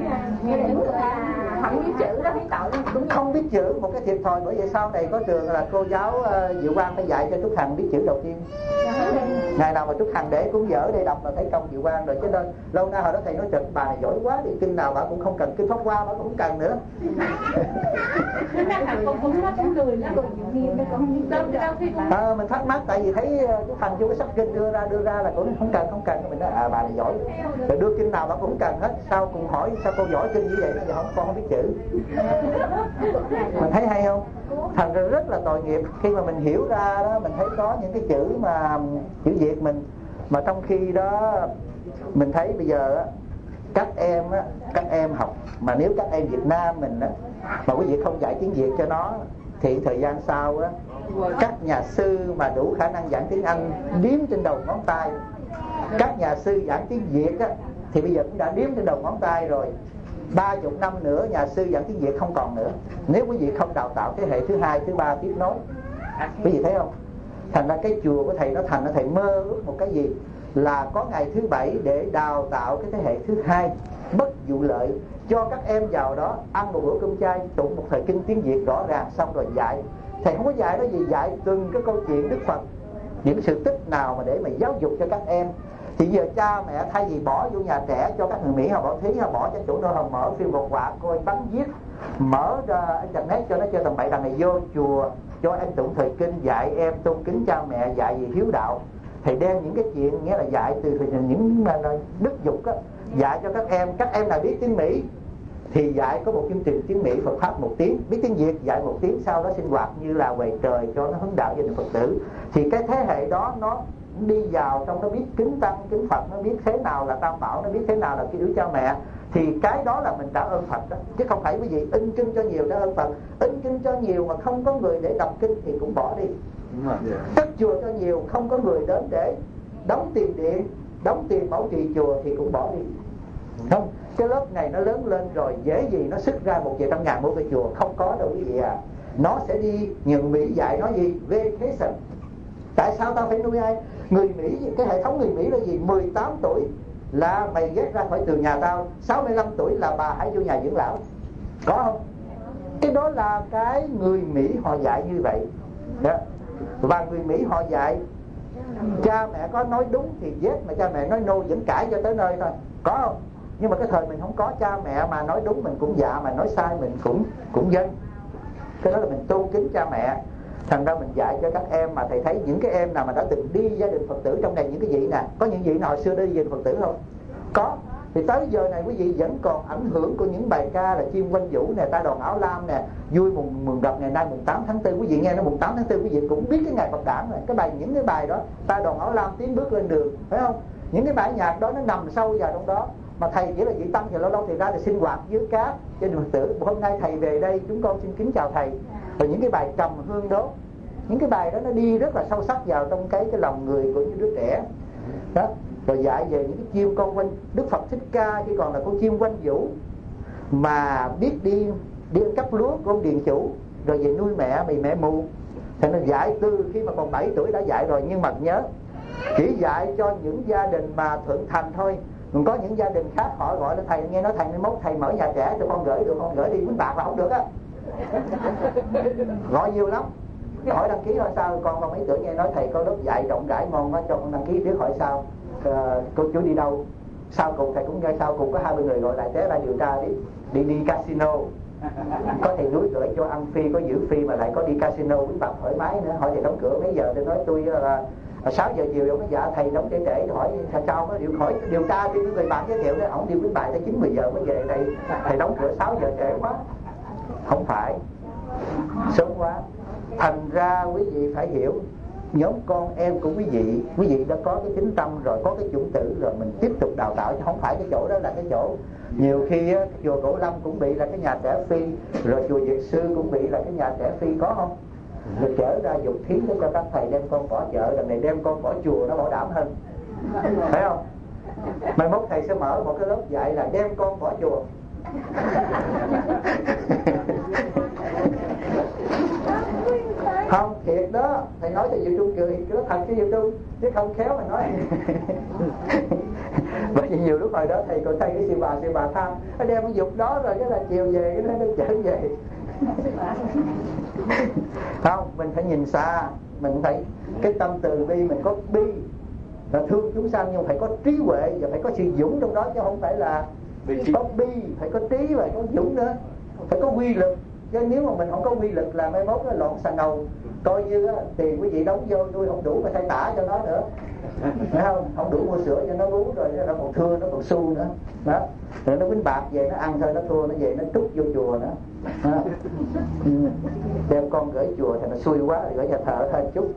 không biết chữ đó, biết tội cũng không biết chữ, một cái thiệt thòi. Bởi vậy sau này có trường là cô giáo Diệu Quang phải dạy cho Trúc Hằng biết chữ đầu tiên. Ngày nào mà Trúc Hằng để cuốn vở để đọc là thấy công Diệu Quang rồi. Cho nên lâu nay hồi đó thầy nói thật, bà này giỏi quá thì kinh nào bà cũng không cần, kinh Pháp Hoa bà cũng không cần nữa. là con cũng nó cũng lười, nó còn chịu nghiêm, nó còn đâu khi con mình thắc mắc tại vì thấy cái thành vô cái sách kinh đưa ra là cũng không cần mình nói bà này giỏi, rồi đưa kinh nào bà cũng cần hết. Sao cùng hỏi sao cô giỏi kinh như vậy? Bây giờ con không biết chữ. Mình thấy hay không? Thành ra rất là tội nghiệp khi mà mình hiểu ra đó, mình thấy có những cái chữ mà chữ Việt mình mà trong khi đó mình thấy bây giờ các em học mà nếu các em Việt Nam mình á mà quý vị không dạy tiếng Việt cho nó thì thời gian sau á các nhà sư mà đủ khả năng giảng tiếng Anh đếm trên đầu ngón tay. Các nhà sư giảng tiếng Việt á thì bây giờ cũng đã đếm trên đầu ngón tay rồi. 30 năm nữa nhà sư giảng tiếng Việt không còn nữa, nếu quý vị không đào tạo thế hệ thứ hai, thứ ba tiếp nối. Quý vị thấy không? Thành ra cái chùa của thầy nó thành ra thầy mơ ước một cái gì là có ngày thứ bảy để đào tạo cái thế hệ thứ hai bất vụ lợi, cho các em vào đó ăn một bữa cơm chay, tụng một thời kinh tiếng Việt rõ ràng, xong rồi dạy. Thầy không có dạy đó gì, dạy từng cái câu chuyện Đức Phật, những sự tích nào mà để mà giáo dục cho các em. Thì giờ cha mẹ thay vì bỏ vô nhà trẻ cho các người Mỹ họ bỏ thí, họ bỏ cho chỗ nơi họ mở phim hoạt họa coi bắn giết, mở ra internet cho nó chơi tầm bậy, đằng này vô chùa cho em tụng thời kinh, dạy em tôn kính cha mẹ, dạy gì hiếu đạo. Thầy đem những cái chuyện nghĩa là dạy từ những đức dục á, dạy cho các em nào biết tiếng Mỹ thì dạy có một chương trình tiếng Mỹ Phật pháp 1 tiếng, biết tiếng Việt dạy 1 tiếng, sau đó sinh hoạt như là về trời cho nó hướng đạo gia đình Phật tử. Thì cái thế hệ đó nó đi vào trong, nó biết kính tăng kính Phật, nó biết thế nào là tam bảo, nó biết thế nào là cái yếu cha mẹ, thì cái đó là mình trả ơn Phật đó. Chứ không phải cái gì in kinh cho nhiều trả ơn Phật, in kinh cho nhiều mà không có người để đọc kinh thì cũng bỏ đi. Cất chùa cho nhiều, không có người đến để đóng tiền điện, đóng tiền bảo trì chùa thì cũng bỏ đi. Không, cái lớp này nó lớn lên rồi dễ gì nó xuất ra 100.000 mỗi cái chùa, không có đâu quý vị à. Nó sẽ đi nhường Mỹ dạy nó gì? Vacation. Tại sao tao phải nuôi ai? Người Mỹ, cái hệ thống người Mỹ là gì? 18 tuổi là mày ghét ra khỏi tường nhà tao, 65 tuổi là bà hãy vô nhà dưỡng lão. Có không? Cái đó là cái người Mỹ họ dạy như vậy đó. Và người Mỹ họ dạy cha mẹ có nói đúng thì yes, mà cha mẹ nói no vẫn cãi cho tới nơi thôi. Có không? Nhưng mà cái thời mình không có, cha mẹ mà nói đúng mình cũng dạ, mà nói sai mình cũng dân. Cái đó là mình tôn kính cha mẹ. Thành ra mình dạy cho các em, mà thầy thấy những cái em nào mà đã từng đi gia đình Phật tử trong này, những cái vị nè, có những vị nào hồi xưa đi gia đình Phật tử không? Có. Thì tới giờ này quý vị vẫn còn ảnh hưởng của những bài ca là Chim Quanh Vũ nè, Ta Đòn Áo Lam nè, Vui Mừng Gặp ngày nay mùng 8 tháng 4. Quý vị nghe nó mùng 8 tháng 4 quý vị cũng biết cái ngày Phật đản rồi. Những cái bài đó, Ta Đòn Áo Lam, Tiến Bước Lên Đường, phải không? Những cái bài nhạc đó nó nằm sâu vào trong đó. Mà thầy chỉ là vị tăng thì lâu lâu thì ra thì sinh hoạt với các gia đình Phật tử. Hôm nay thầy về đây chúng con xin kính chào thầy. Rồi những cái bài trầm hương đốt, những cái bài đó nó đi rất là sâu sắc vào trong cái lòng người của những đứa trẻ đó. Rồi dạy về những cái chim con quanh Đức Phật Thích Ca chỉ còn là con chim quanh vũ mà biết đi cắp lúa của ông điền chủ, rồi về nuôi mẹ mẹ mù. Thì nó dạy từ khi mà còn 7 tuổi đã dạy rồi. Nhưng mà nhớ chỉ dạy cho những gia đình mà thượng thành thôi. Còn có những gia đình khác họ gọi là thầy, nghe nói thầy 21 thầy mở nhà trẻ cho con gửi được, con gửi đi Quýnh Bạc là không được á. Gọi nhiều lắm. Hỏi đăng ký hỏi sao, con mấy tuổi nghe nói thầy có lớp dạy rộng rãi ngon quá, cho con đăng ký biết hỏi sao. Cô chú đi đâu? Sau cùng thầy cũng nghe sau cùng có 20 người gọi lại té ra điều tra đi casino. Có thầy núi gửi cho ăn phi, có giữ phi mà lại có đi casino Quýnh Bạc thoải mái nữa. Hỏi thầy đóng cửa mấy giờ? Tôi nói tôi là 6 giờ chiều. Ông dạ thầy đóng trễ. Hỏi sao có điều tra thì người bạn giới thiệu đó, ổng đi Quýnh Bạc tới 9-10 giờ mới về đây. Thầy đóng cửa 6 giờ trễ quá. Không phải, sớm quá. Thành ra quý vị phải hiểu, nhóm con em của quý vị đã có cái tính tâm rồi, có cái chủng tử rồi, mình tiếp tục đào tạo, chứ không phải cái chỗ đó là cái chỗ. Nhiều khi á, chùa Cổ Lâm cũng bị là cái nhà trẻ phi, rồi chùa Việt Sư cũng bị là cái nhà trẻ phi, có không? Rồi chở ra dục thí cho các thầy đem con bỏ chợ, đằng này đem con bỏ chùa nó bảo đảm hơn, phải không? Mai mốt thầy sẽ mở một cái lớp dạy là đem con bỏ chùa. Không, thiệt đó, thầy nói cho Diệu Trung cười, cái đó thật chứ Diệu Trung, chứ không khéo mà nói. Bởi vì nhiều lúc hồi đó thầy còn thay cái sư bà tham, nó đem cái dục đó rồi cái là chiều về, cái nó trở về. Không, mình phải nhìn xa, mình phải cái tâm từ bi, mình có bi là thương chúng sanh, nhưng phải có trí huệ và phải có sự dũng trong đó, chứ không phải là có bi, phải có trí và có dũng nữa, phải có quy lực. Chứ nếu mà mình không có quy lực là mai mốt nó lộn xà ngầu, coi như á, tiền quý vị đóng vô tôi không đủ mà thay tả cho nó nữa, phải không đủ mua sữa cho nó uống, rồi nó còn thưa, nó còn xu nữa đó, rồi nó quýnh bạc về nó ăn thôi, nó thua nó về nó trút vô chùa nữa đem con gửi chùa thì nó xui quá thì gửi nhà thờ thêm chút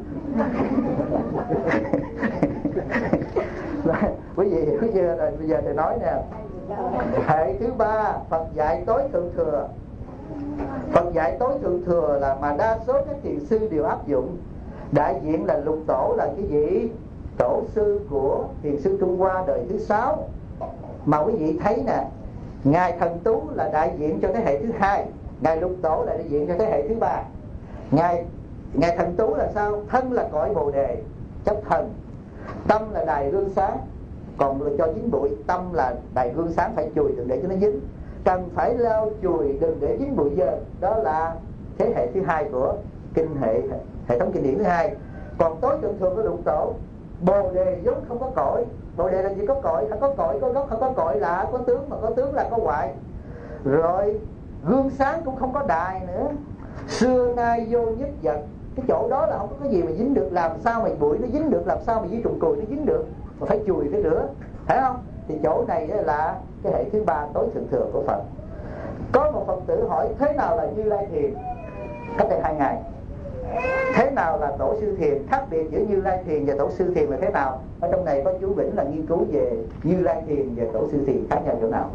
quý vị hiểu chưa? Rồi bây giờ thầy nói nè, hệ thứ ba Phật dạy tối thượng thừa. Phật dạy tối thượng thừa là mà đa số các thiền sư đều áp dụng. Đại diện là Lục Tổ là cái vị tổ sư của thiền sư Trung Hoa đời thứ 6. Mà quý vị thấy nè, Ngài Thần Tú là đại diện cho thế hệ thứ 2, Ngài Lục Tổ là đại diện cho thế hệ thứ 3. Ngài Thần Tú là sao? Thân là cõi Bồ Đề, chấp thân. Tâm là đài gương sáng, còn cho dính bụi. Tâm là đài gương sáng, phải chùi đừng để cho nó dính, cần phải lau chùi đừng để dính bụi dơ. Đó là thế hệ thứ 2 của kinh hệ thống kinh điển thứ 2. Còn tối thượng thừa của Lục Tổ, Bồ Đề vốn không có cõi. Bồ Đề là gì? Có cõi, có cõi, có gốc, không có cõi là có tướng, mà có tướng là có hoại. Rồi gương sáng cũng không có đài nữa. Xưa nay vô nhất vật, cái chỗ đó là không có cái gì mà dính được. Làm sao mà bụi nó dính được, làm sao mà với trùng cùi nó dính được, mà phải chùi cái rửa, thấy không? Thì chỗ này là cái hệ thứ 3 tối thượng thừa của Phật. Có một Phật tử hỏi thế nào là Như Lai Thiền, cách đây 2 ngày. Thế nào là Tổ sư Thiền, khác biệt giữa Như Lai Thiền và Tổ sư Thiền là thế nào? Ở trong này có chú Vĩnh là nghiên cứu về Như Lai Thiền và Tổ sư Thiền khác nhau chỗ nào.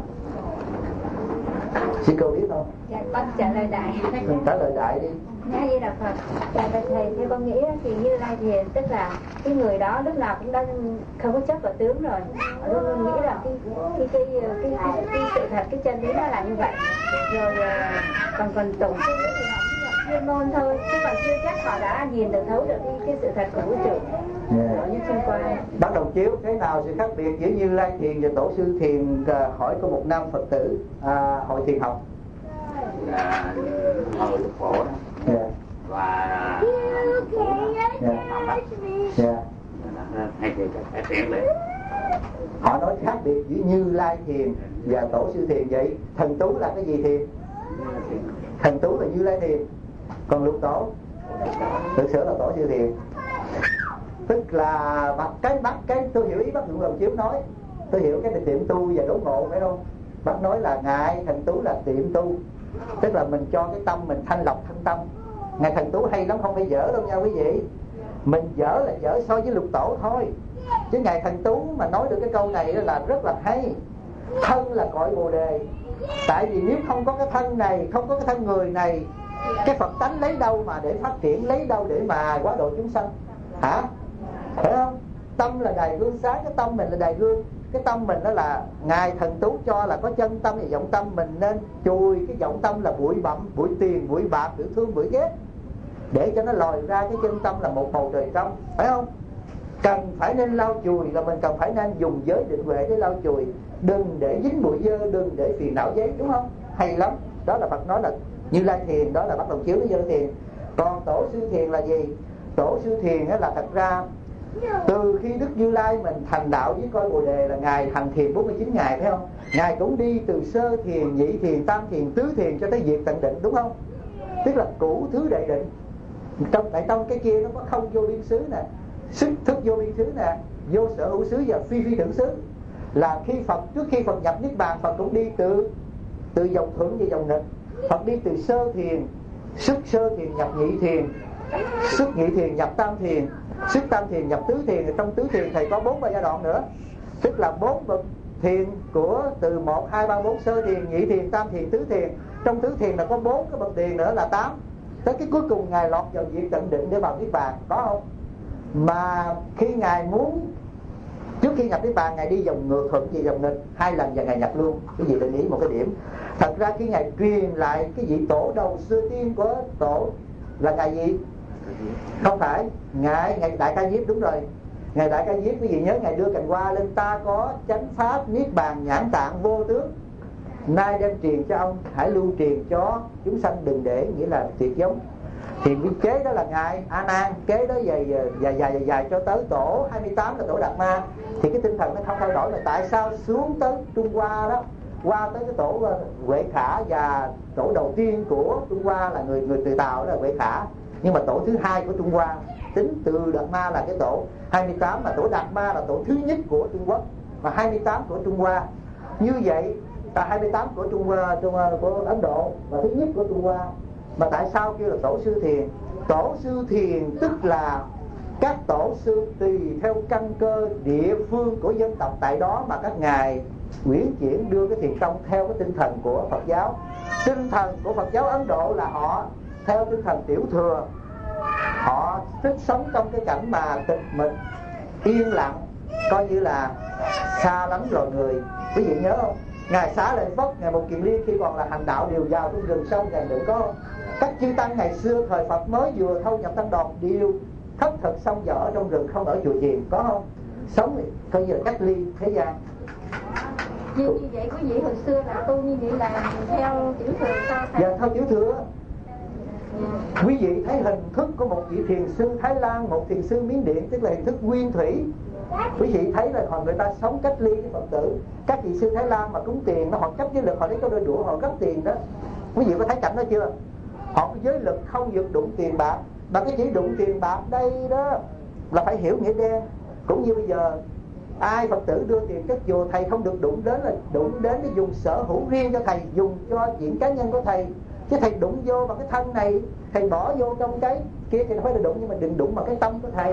Sư cô biết không? Dạ con trả lời đại. Trả lời đại đi. Nghe như là Phật. Dạ thầy, theo con nghĩ thì Như Lai Thiền tức là cái người đó lúc nào cũng đã không có chấp vào tướng rồi, luôn luôn nghĩ là cái sự thật, cái chân lý nó là như vậy. Rồi còn tổng sư thì họ chuyên môn thôi, chứ còn chưa chắc họ đã nhìn được, thấu được cái sự thật của vũ trụ. Như xung quanh. Bắt đầu chiếu thế nào sự khác biệt giữa Như Lai Thiền và Tổ sư Thiền? Hỏi của một nam Phật tử hội thiền học là hồi Lục Phổ đó. Và hay thì phải tiện lệ. Họ nói khác biệt giữa Như Lai Thiền và Tổ sư Thiền vậy. Thần Tú là cái gì thiền? Thần Tú là Như Lai Thiền, còn Lục Tổ thực sự là Tổ sư Thiền. Tức là cái tôi hiểu ý bác Thượng Lòng Chiếu nói, tôi hiểu cái tiệm tu và đốn ngộ, phải không? Bác nói là Ngài Thần Tú là tiệm tu, tức là mình cho cái tâm mình thanh lọc thân tâm. Ngài Thần Tú hay lắm, không phải dở đâu nha quý vị. Mình dở là dở so với Lục Tổ thôi, chứ Ngài Thần Tú mà nói được cái câu này là rất là hay. Thân là cõi Bồ Đề. Tại vì nếu không có cái thân này, không có cái thân người này, cái Phật tánh lấy đâu mà để phát triển, lấy đâu để mà quá độ chúng sanh hả? Phải không? Tâm là đài gương sáng, cái tâm mình là đài gương. Cái tâm mình đó là Ngài Thần Tú cho là có chân tâm và vọng tâm. Mình nên chùi cái vọng tâm là bụi bặm, bụi tiền, bụi bạc, bụi thương, bụi ghét, để cho nó lòi ra cái chân tâm là một màu trời trong, phải không? Cần phải nên lau chùi, là mình cần phải nên dùng giới định huệ để lau chùi, đừng để dính bụi dơ, đừng để phiền não giấy, đúng không? Hay lắm. Đó là Phật nói là Như Lai Thiền, đó là bắt đầu chiếu với Như Lai Thiền. Còn Tổ sư Thiền là gì? Tổ sư Thiền là thật ra từ khi Đức Như Lai mình thành đạo với cõi Bồ Đề là Ngài hành thiền 49 ngày, phải không? Ngài cũng đi từ sơ thiền, nhị thiền, tam thiền, tứ thiền cho tới diệt tận định, đúng không? Tức là cửu thứ đại định. Trong cái kia nó có không vô biên xứ nè, sức thức vô biên xứ nè, vô sở hữu xứ và phi phi tưởng xứ. Là khi Phật, trước khi Phật nhập Niết Bàn, Phật cũng đi từ dòng thuận về dòng nghịch. Phật đi từ sơ thiền, sức sơ thiền nhập nhị thiền, sức nhị thiền nhập tam thiền, sức tam thiền nhập tứ thiền. Trong tứ thiền thầy có 4 giai đoạn nữa, tức là 4 bậc thiền của từ 1, 2, 3, 4 sơ thiền, nhị thiền, tam thiền, tứ thiền. Trong tứ thiền là có 4 cái bậc thiền nữa là 8. Tới cái cuối cùng Ngài lọt vào diệt tận định để vào Niết Bàn, có không? Mà khi Ngài muốn, trước khi nhập Niết Bàn, Ngài đi vòng ngược thuận về dòng nghịch 2 lần và Ngài nhập luôn. Cái gì định ý một cái điểm. Thật ra khi Ngài truyền lại cái vị tổ đầu xưa tiên của tổ là Ngài gì? Không phải Ngài Đại Ca Diếp, đúng rồi. Ngài Đại Ca Diếp, quý vị nhớ Ngài đưa cành hoa lên: ta có chánh pháp Niết Bàn nhãn tạng vô tướng, nay đem truyền cho ông, hãy lưu truyền cho chúng sanh đừng để, nghĩa là tuyệt giống. Thì cái kế đó là Ngài A Nan, kế đó dài cho tới tổ 28 là tổ Đạt Ma. Thì cái tinh thần nó không thay đổi, là tại sao xuống tới Trung Hoa đó qua tới cái tổ Huệ Khả, và tổ đầu tiên của Trung Hoa là người Từ Tàu, đó là Huệ Khả. Nhưng mà tổ thứ hai của Trung Hoa tính từ Đạt Ma là cái tổ 28, mà tổ Đạt Ma là tổ thứ nhất của Trung Quốc, và 28 của Trung Hoa. Như vậy là 28 của của Ấn Độ và thứ nhất của Trung Hoa. Mà tại sao kêu là tổ sư thiền? Tổ sư thiền tức là các tổ sư tùy theo căn cơ địa phương của dân tộc tại đó mà các ngài uyển chuyển đưa cái thiền tông theo cái tinh thần của Phật giáo. Tinh thần của Phật giáo Ấn Độ là họ theo tinh thần tiểu thừa, họ thích sống trong cái cảnh mà tịch mịch yên lặng, coi như là xa lắm rồi người. Quý vị nhớ không, ngài Xá Lợi Phất, ngài Một Kiền Liên khi còn là hành đạo đều vào trong rừng sâu, ngài đừng có. Các chư tăng ngày xưa thời Phật mới vừa thâu nhập tăng đoàn đều khất thực xong giờ ở trong rừng, không ở chùa chiền, có không? Sống coi như là cách ly thế gian. Như vậy quý vị hồi xưa là tu như vậy là theo tiểu thừa sao? Dạ theo tiểu thừa. Quý vị thấy hình thức của một vị thiền sư Thái Lan, một thiền sư Miến Điện, tức là hình thức nguyên thủy. Quý vị thấy là họ người ta sống cách ly với Phật tử. Các vị sư Thái Lan mà cúng tiền, họ chấp với lực, họ lấy cái đôi đũa họ gấp tiền đó. Quý vị có thấy cảnh đó chưa? Họ có giới lực không được đụng tiền bạc. Mà cái chỉ đụng tiền bạc đây đó là phải hiểu nghĩa đen. Cũng như bây giờ ai Phật tử đưa tiền cất chùa, thầy không được đụng đến, là đụng đến để dùng sở hữu riêng cho thầy, dùng cho chuyện cá nhân của thầy. Chứ thầy đụng vô bằng cái thân này, thầy bỏ vô trong cái kia thì phải là đụng, nhưng mà đừng đụng vào cái tâm của thầy,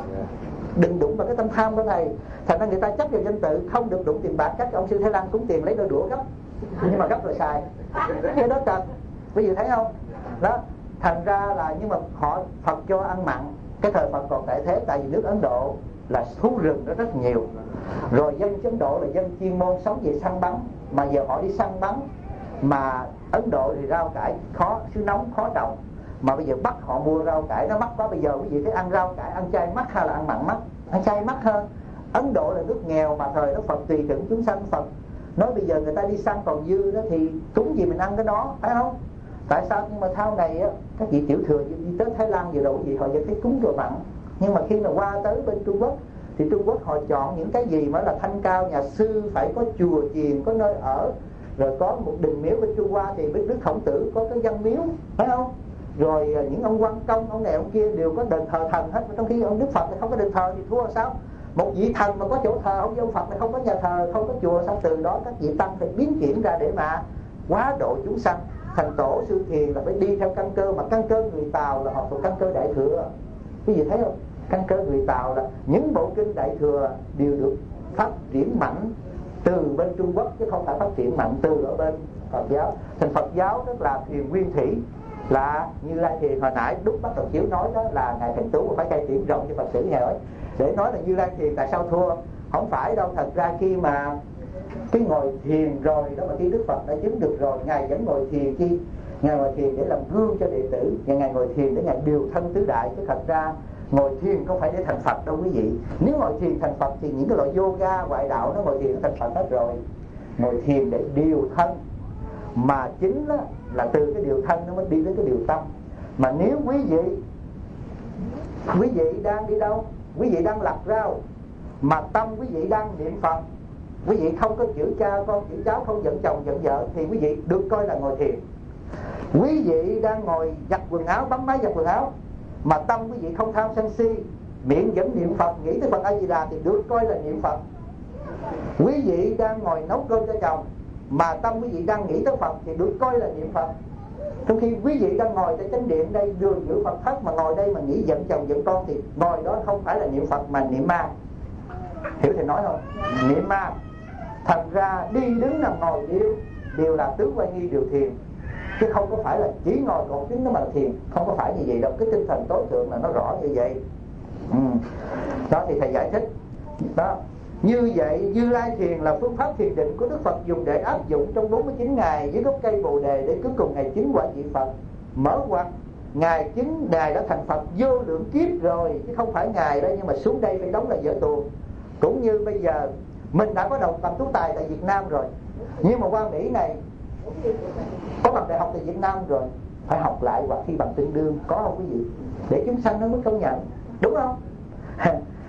đừng đụng vào cái tâm tham của thầy. Thành ra người ta chấp vào danh tự không được đụng tiền bạc. Các ông sư Thái Lan cúng tiền lấy đôi đũa gấp, nhưng mà gấp rồi xài, cái đó trật. Quý vị thấy không? Đó, thành ra là, nhưng mà họ Phật cho ăn mặn. Cái thời Phật còn tại thế, tại vì nước Ấn Độ là thú rừng nó rất nhiều, rồi dân Ấn Độ là dân chuyên môn sống về săn bắn, mà giờ họ đi săn bắn. Mà Ấn Độ thì rau cải khó, xứ nóng khó trồng, mà bây giờ bắt họ mua rau cải nó mắc quá. Bây giờ quý vị thấy ăn rau cải, ăn chay mắc hay là ăn mặn mắc? Ăn chay mắc hơn. Ấn Độ là nước nghèo mà thời đó Phật tùy thuận chúng sanh. Phật nói bây giờ người ta đi săn còn dư đó thì cúng gì mình ăn cái đó, phải không? Tại sao? Nhưng mà thao này á, các vị tiểu thừa đi tới Thái Lan vừa đầu gì họ vẫn thấy cúng rồi mặn. Nhưng mà khi mà qua tới bên Trung Quốc thì Trung Quốc họ chọn những cái gì mà là thanh cao, nhà sư phải có chùa chiền, có nơi ở, rồi có một đình miếu. Bên Trung Hoa thì bên Đức Khổng Tử có cái văn miếu, phải không? Rồi những ông quan công, ông này ông kia đều có đền thờ thần hết. Trong khi ông Đức Phật thì không có đền thờ thì thua sao? Một vị thần mà có chỗ thờ, ông với ông Phật này không có nhà thờ, không có chùa, sao? Từ đó các vị tăng phải biến chuyển ra để mà quá độ chúng sanh. Thành tổ sư thiền là phải đi theo căn cơ, mà căn cơ người Tàu là họ thuộc căn cơ Đại Thừa. Quý vị thấy không? Căn cơ người Tàu là những bộ kinh Đại Thừa đều được phát triển mạnh từ bên Trung Quốc, chứ không phải phát triển mạnh từ ở bên Phật giáo. Thành Phật giáo tức là thiền nguyên thủy, là Như Lai Thiền. Hồi nãy Đức Bác Đầu Chiếu nói đó là ngài Thầy Tú phải khai triển rộng cho Phật tử ngài ấy, để nói là Như Lai Thiền tại sao thua. Không phải đâu, thật ra khi mà cái ngồi thiền rồi đó, mà khi Đức Phật đã chứng được rồi, ngài vẫn ngồi thiền chi? Ngài ngồi thiền để làm gương cho đệ tử, và ngài ngồi thiền để ngài điều thân tứ đại. Chứ thật ra ngồi thiền không phải để thành Phật đâu quý vị. Nếu ngồi thiền thành Phật thì những cái loại yoga ngoại đạo nó ngồi thiền nó thành Phật hết rồi. Ngồi thiền để điều thân, mà chính là từ cái điều thân nó mới đi đến cái điều tâm. Mà nếu quý vị đang đi đâu? Quý vị đang lặt rau, mà tâm quý vị đang niệm Phật, quý vị không có chữ cha con chữ cháu, không giận chồng giận vợ, thì quý vị được coi là ngồi thiền. Quý vị đang ngồi giặt quần áo, bấm máy giặt quần áo, mà tâm quý vị không tham sân si, miệng vẫn niệm Phật, nghĩ tới Phật A Di Đà, thì được coi là niệm Phật. Quý vị đang ngồi nấu cơm cho chồng, mà tâm quý vị đang nghĩ tới Phật, thì được coi là niệm Phật. Trong khi quý vị đang ngồi tại chánh điện đây đường giữ Phật thất, mà ngồi đây mà nghĩ giận chồng giận con, thì ngồi đó không phải là niệm Phật mà niệm ma. Hiểu thầy nói không? Niệm ma. Thành ra đi đứng nằm ngồi đều là tứ quan nghi điều thiền, chứ không có phải là chỉ ngồi cột chính nó mà là thiền. Không có phải như vậy đâu. Cái tinh thần tối thượng là nó rõ như vậy. Đó thì thầy giải thích đó. Như vậy Như Lai Thiền là phương pháp thiền định của Đức Phật dùng để áp dụng trong 49 ngày dưới gốc cây Bồ Đề, để cuối cùng Ngài chứng quả vị Phật. Mở ngoặt Ngài chứng, Ngài đã thành Phật vô lượng kiếp rồi, chứ không phải Ngài đây nhưng mà xuống đây phải đóng là vở tuồng. Cũng như bây giờ mình đã có đầu bằng tú tài tại Việt Nam rồi, nhưng mà qua Mỹ này có bằng đại học tại Việt Nam rồi, phải học lại hoặc thi bằng tương đương, có không quý vị? Để chúng sanh nó mới công nhận, đúng không?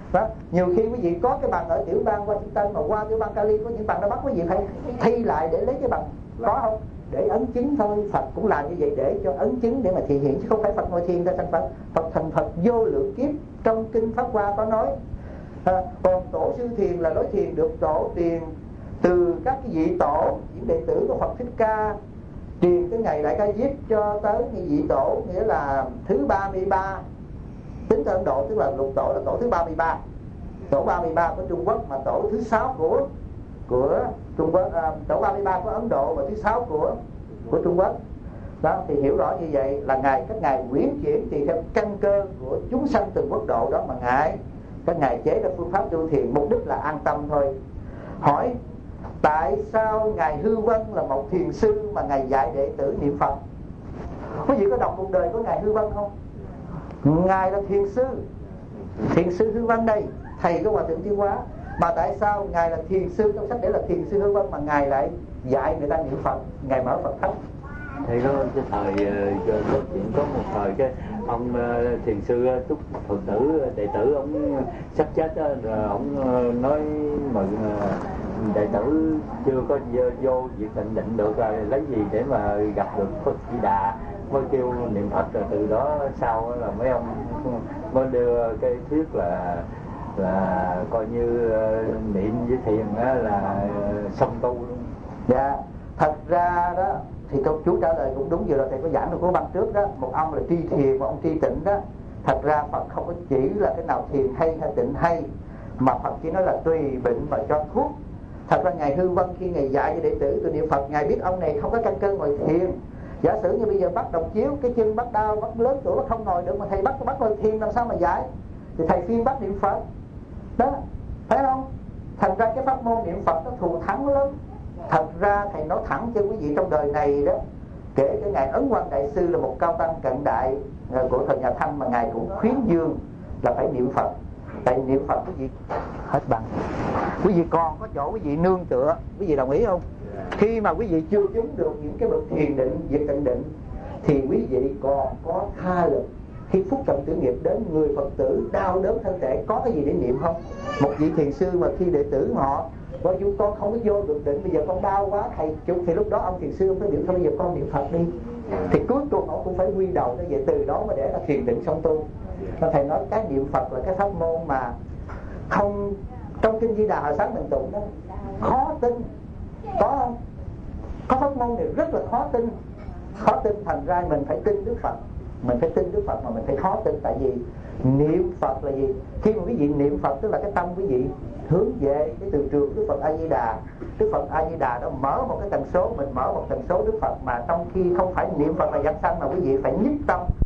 đó. Nhiều khi quý vị có cái bằng ở tiểu bang Washington mà qua tiểu bang Cali có những bằng nó bắt quý vị phải thi lại để lấy cái bằng, có không? Để ấn chứng thôi. Phật cũng làm như vậy để cho ấn chứng, để mà thể hiện, chứ không phải Phật ngồi thiền ra thành Phật. Phật thành Phật vô lượng kiếp. Trong kinh Pháp Hoa có nói còn tổ sư thiền là nói thiền được tổ tiền từ các cái vị tổ, những đệ tử của Phật Thích Ca truyền cái ngày Đại Ca Diếp cho tới những vị tổ, nghĩa là thứ 33 tính từ Ấn Độ, tức là lục tổ là tổ thứ 33, tổ 33 của Trung Quốc, mà tổ thứ 6 của Trung Quốc, tổ 33 của Ấn Độ và thứ 6 của Trung Quốc. Đó, thì hiểu rõ như vậy là các ngài quyển chuyển tùy theo căn cơ của chúng sanh từng quốc độ đó mà các ngài chế ra phương pháp tu thiền, mục đích là an tâm thôi. Hỏi tại sao ngài Hư Vân là một thiền sư mà ngài dạy đệ tử niệm Phật? Quý vị có đọc cuộc đời của ngài Hư Vân không? Ngài là thiền sư Hư Vân đây, thầy của Hòa Thượng Tiêu Hóa. Mà tại sao ngài là thiền sư, trong sách để là thiền sư Hư Vân, mà ngài lại dạy người ta niệm Phật, ngài mở Phật thất? Thì có cái thời chuyện có một thời cái ông thiền sư Túc Phật tử đệ tử ông sắp chết đó, rồi ông nói mừng đệ tử chưa có vô việc định được rồi lấy gì để mà gặp được Phật Di Đà, mới kêu niệm Phật. Rồi từ đó sau là mấy ông mới đưa cái thuyết là coi như niệm với thiền là song tu luôn. Dạ, thật ra đó thì chú trả lời cũng đúng. Vừa rồi thầy có giảng được của băng trước đó, một ông là tri thiền, một ông tri tịnh đó. Thật ra Phật không có chỉ là cái nào thiền hay tịnh hay, mà Phật chỉ nói là tùy bệnh mà cho thuốc. Thật ra ngài Hư Vân khi ngài dạy cho đệ tử tu niệm Phật, ngài biết ông này không có căn cơ ngồi thiền. Giả sử như bây giờ bắt đồng chiếu, cái chân bắt đau, bắt lớn tuổi, bắt không ngồi được, mà thầy bắt ngồi thiền làm sao mà dạy? Thì thầy phiên bắt niệm Phật đó, phải không? Thành ra cái pháp môn niệm Phật nó thù thắng lắm. Thật ra thầy nói thẳng cho quý vị, trong đời này đó, kể cả ngài Ấn Quang Đại Sư là một cao tăng cận đại của thời nhà Thanh, mà ngài cũng khuyến dương là phải niệm Phật. Tại niệm Phật quý vị hết bằng, quý vị còn có chỗ quý vị nương tựa, quý vị đồng ý không? Khi mà quý vị chưa chứng được những cái bậc thiền định, diệt tịnh định, thì quý vị còn có tha lực. Khi phúc trần tử nghiệp đến, người Phật tử đau đớn thân thể, có cái gì để niệm không? Một vị thiền sư mà khi đệ tử họ coi chúng con không có vô được định, bây giờ con đau quá thầy chụp, thì lúc đó ông thiền sư ông phải niệm thôi, bây giờ con niệm Phật đi. Thì cuối cùng ông cũng phải quy đầu tới vậy, từ đó mà để là thiền định song tu. Nên thầy nói cái niệm Phật là cái pháp môn mà không, trong kinh Di Đà hồi sáng mình tụng đó, khó tin, có không? Có pháp môn này rất là khó tin, thành ra mình phải tin Đức Phật. Mình phải tin Đức Phật mà mình phải khó tin. Tại vì niệm Phật là gì? Khi mà quý vị niệm Phật tức là cái tâm quý vị hướng về cái từ trường Đức Phật A Di Đà. Đức Phật A Di Đà đó mở một cái tần số, mình mở một tần số Đức Phật, mà trong khi không phải niệm Phật là giảng sanh, mà quý vị phải nhất tâm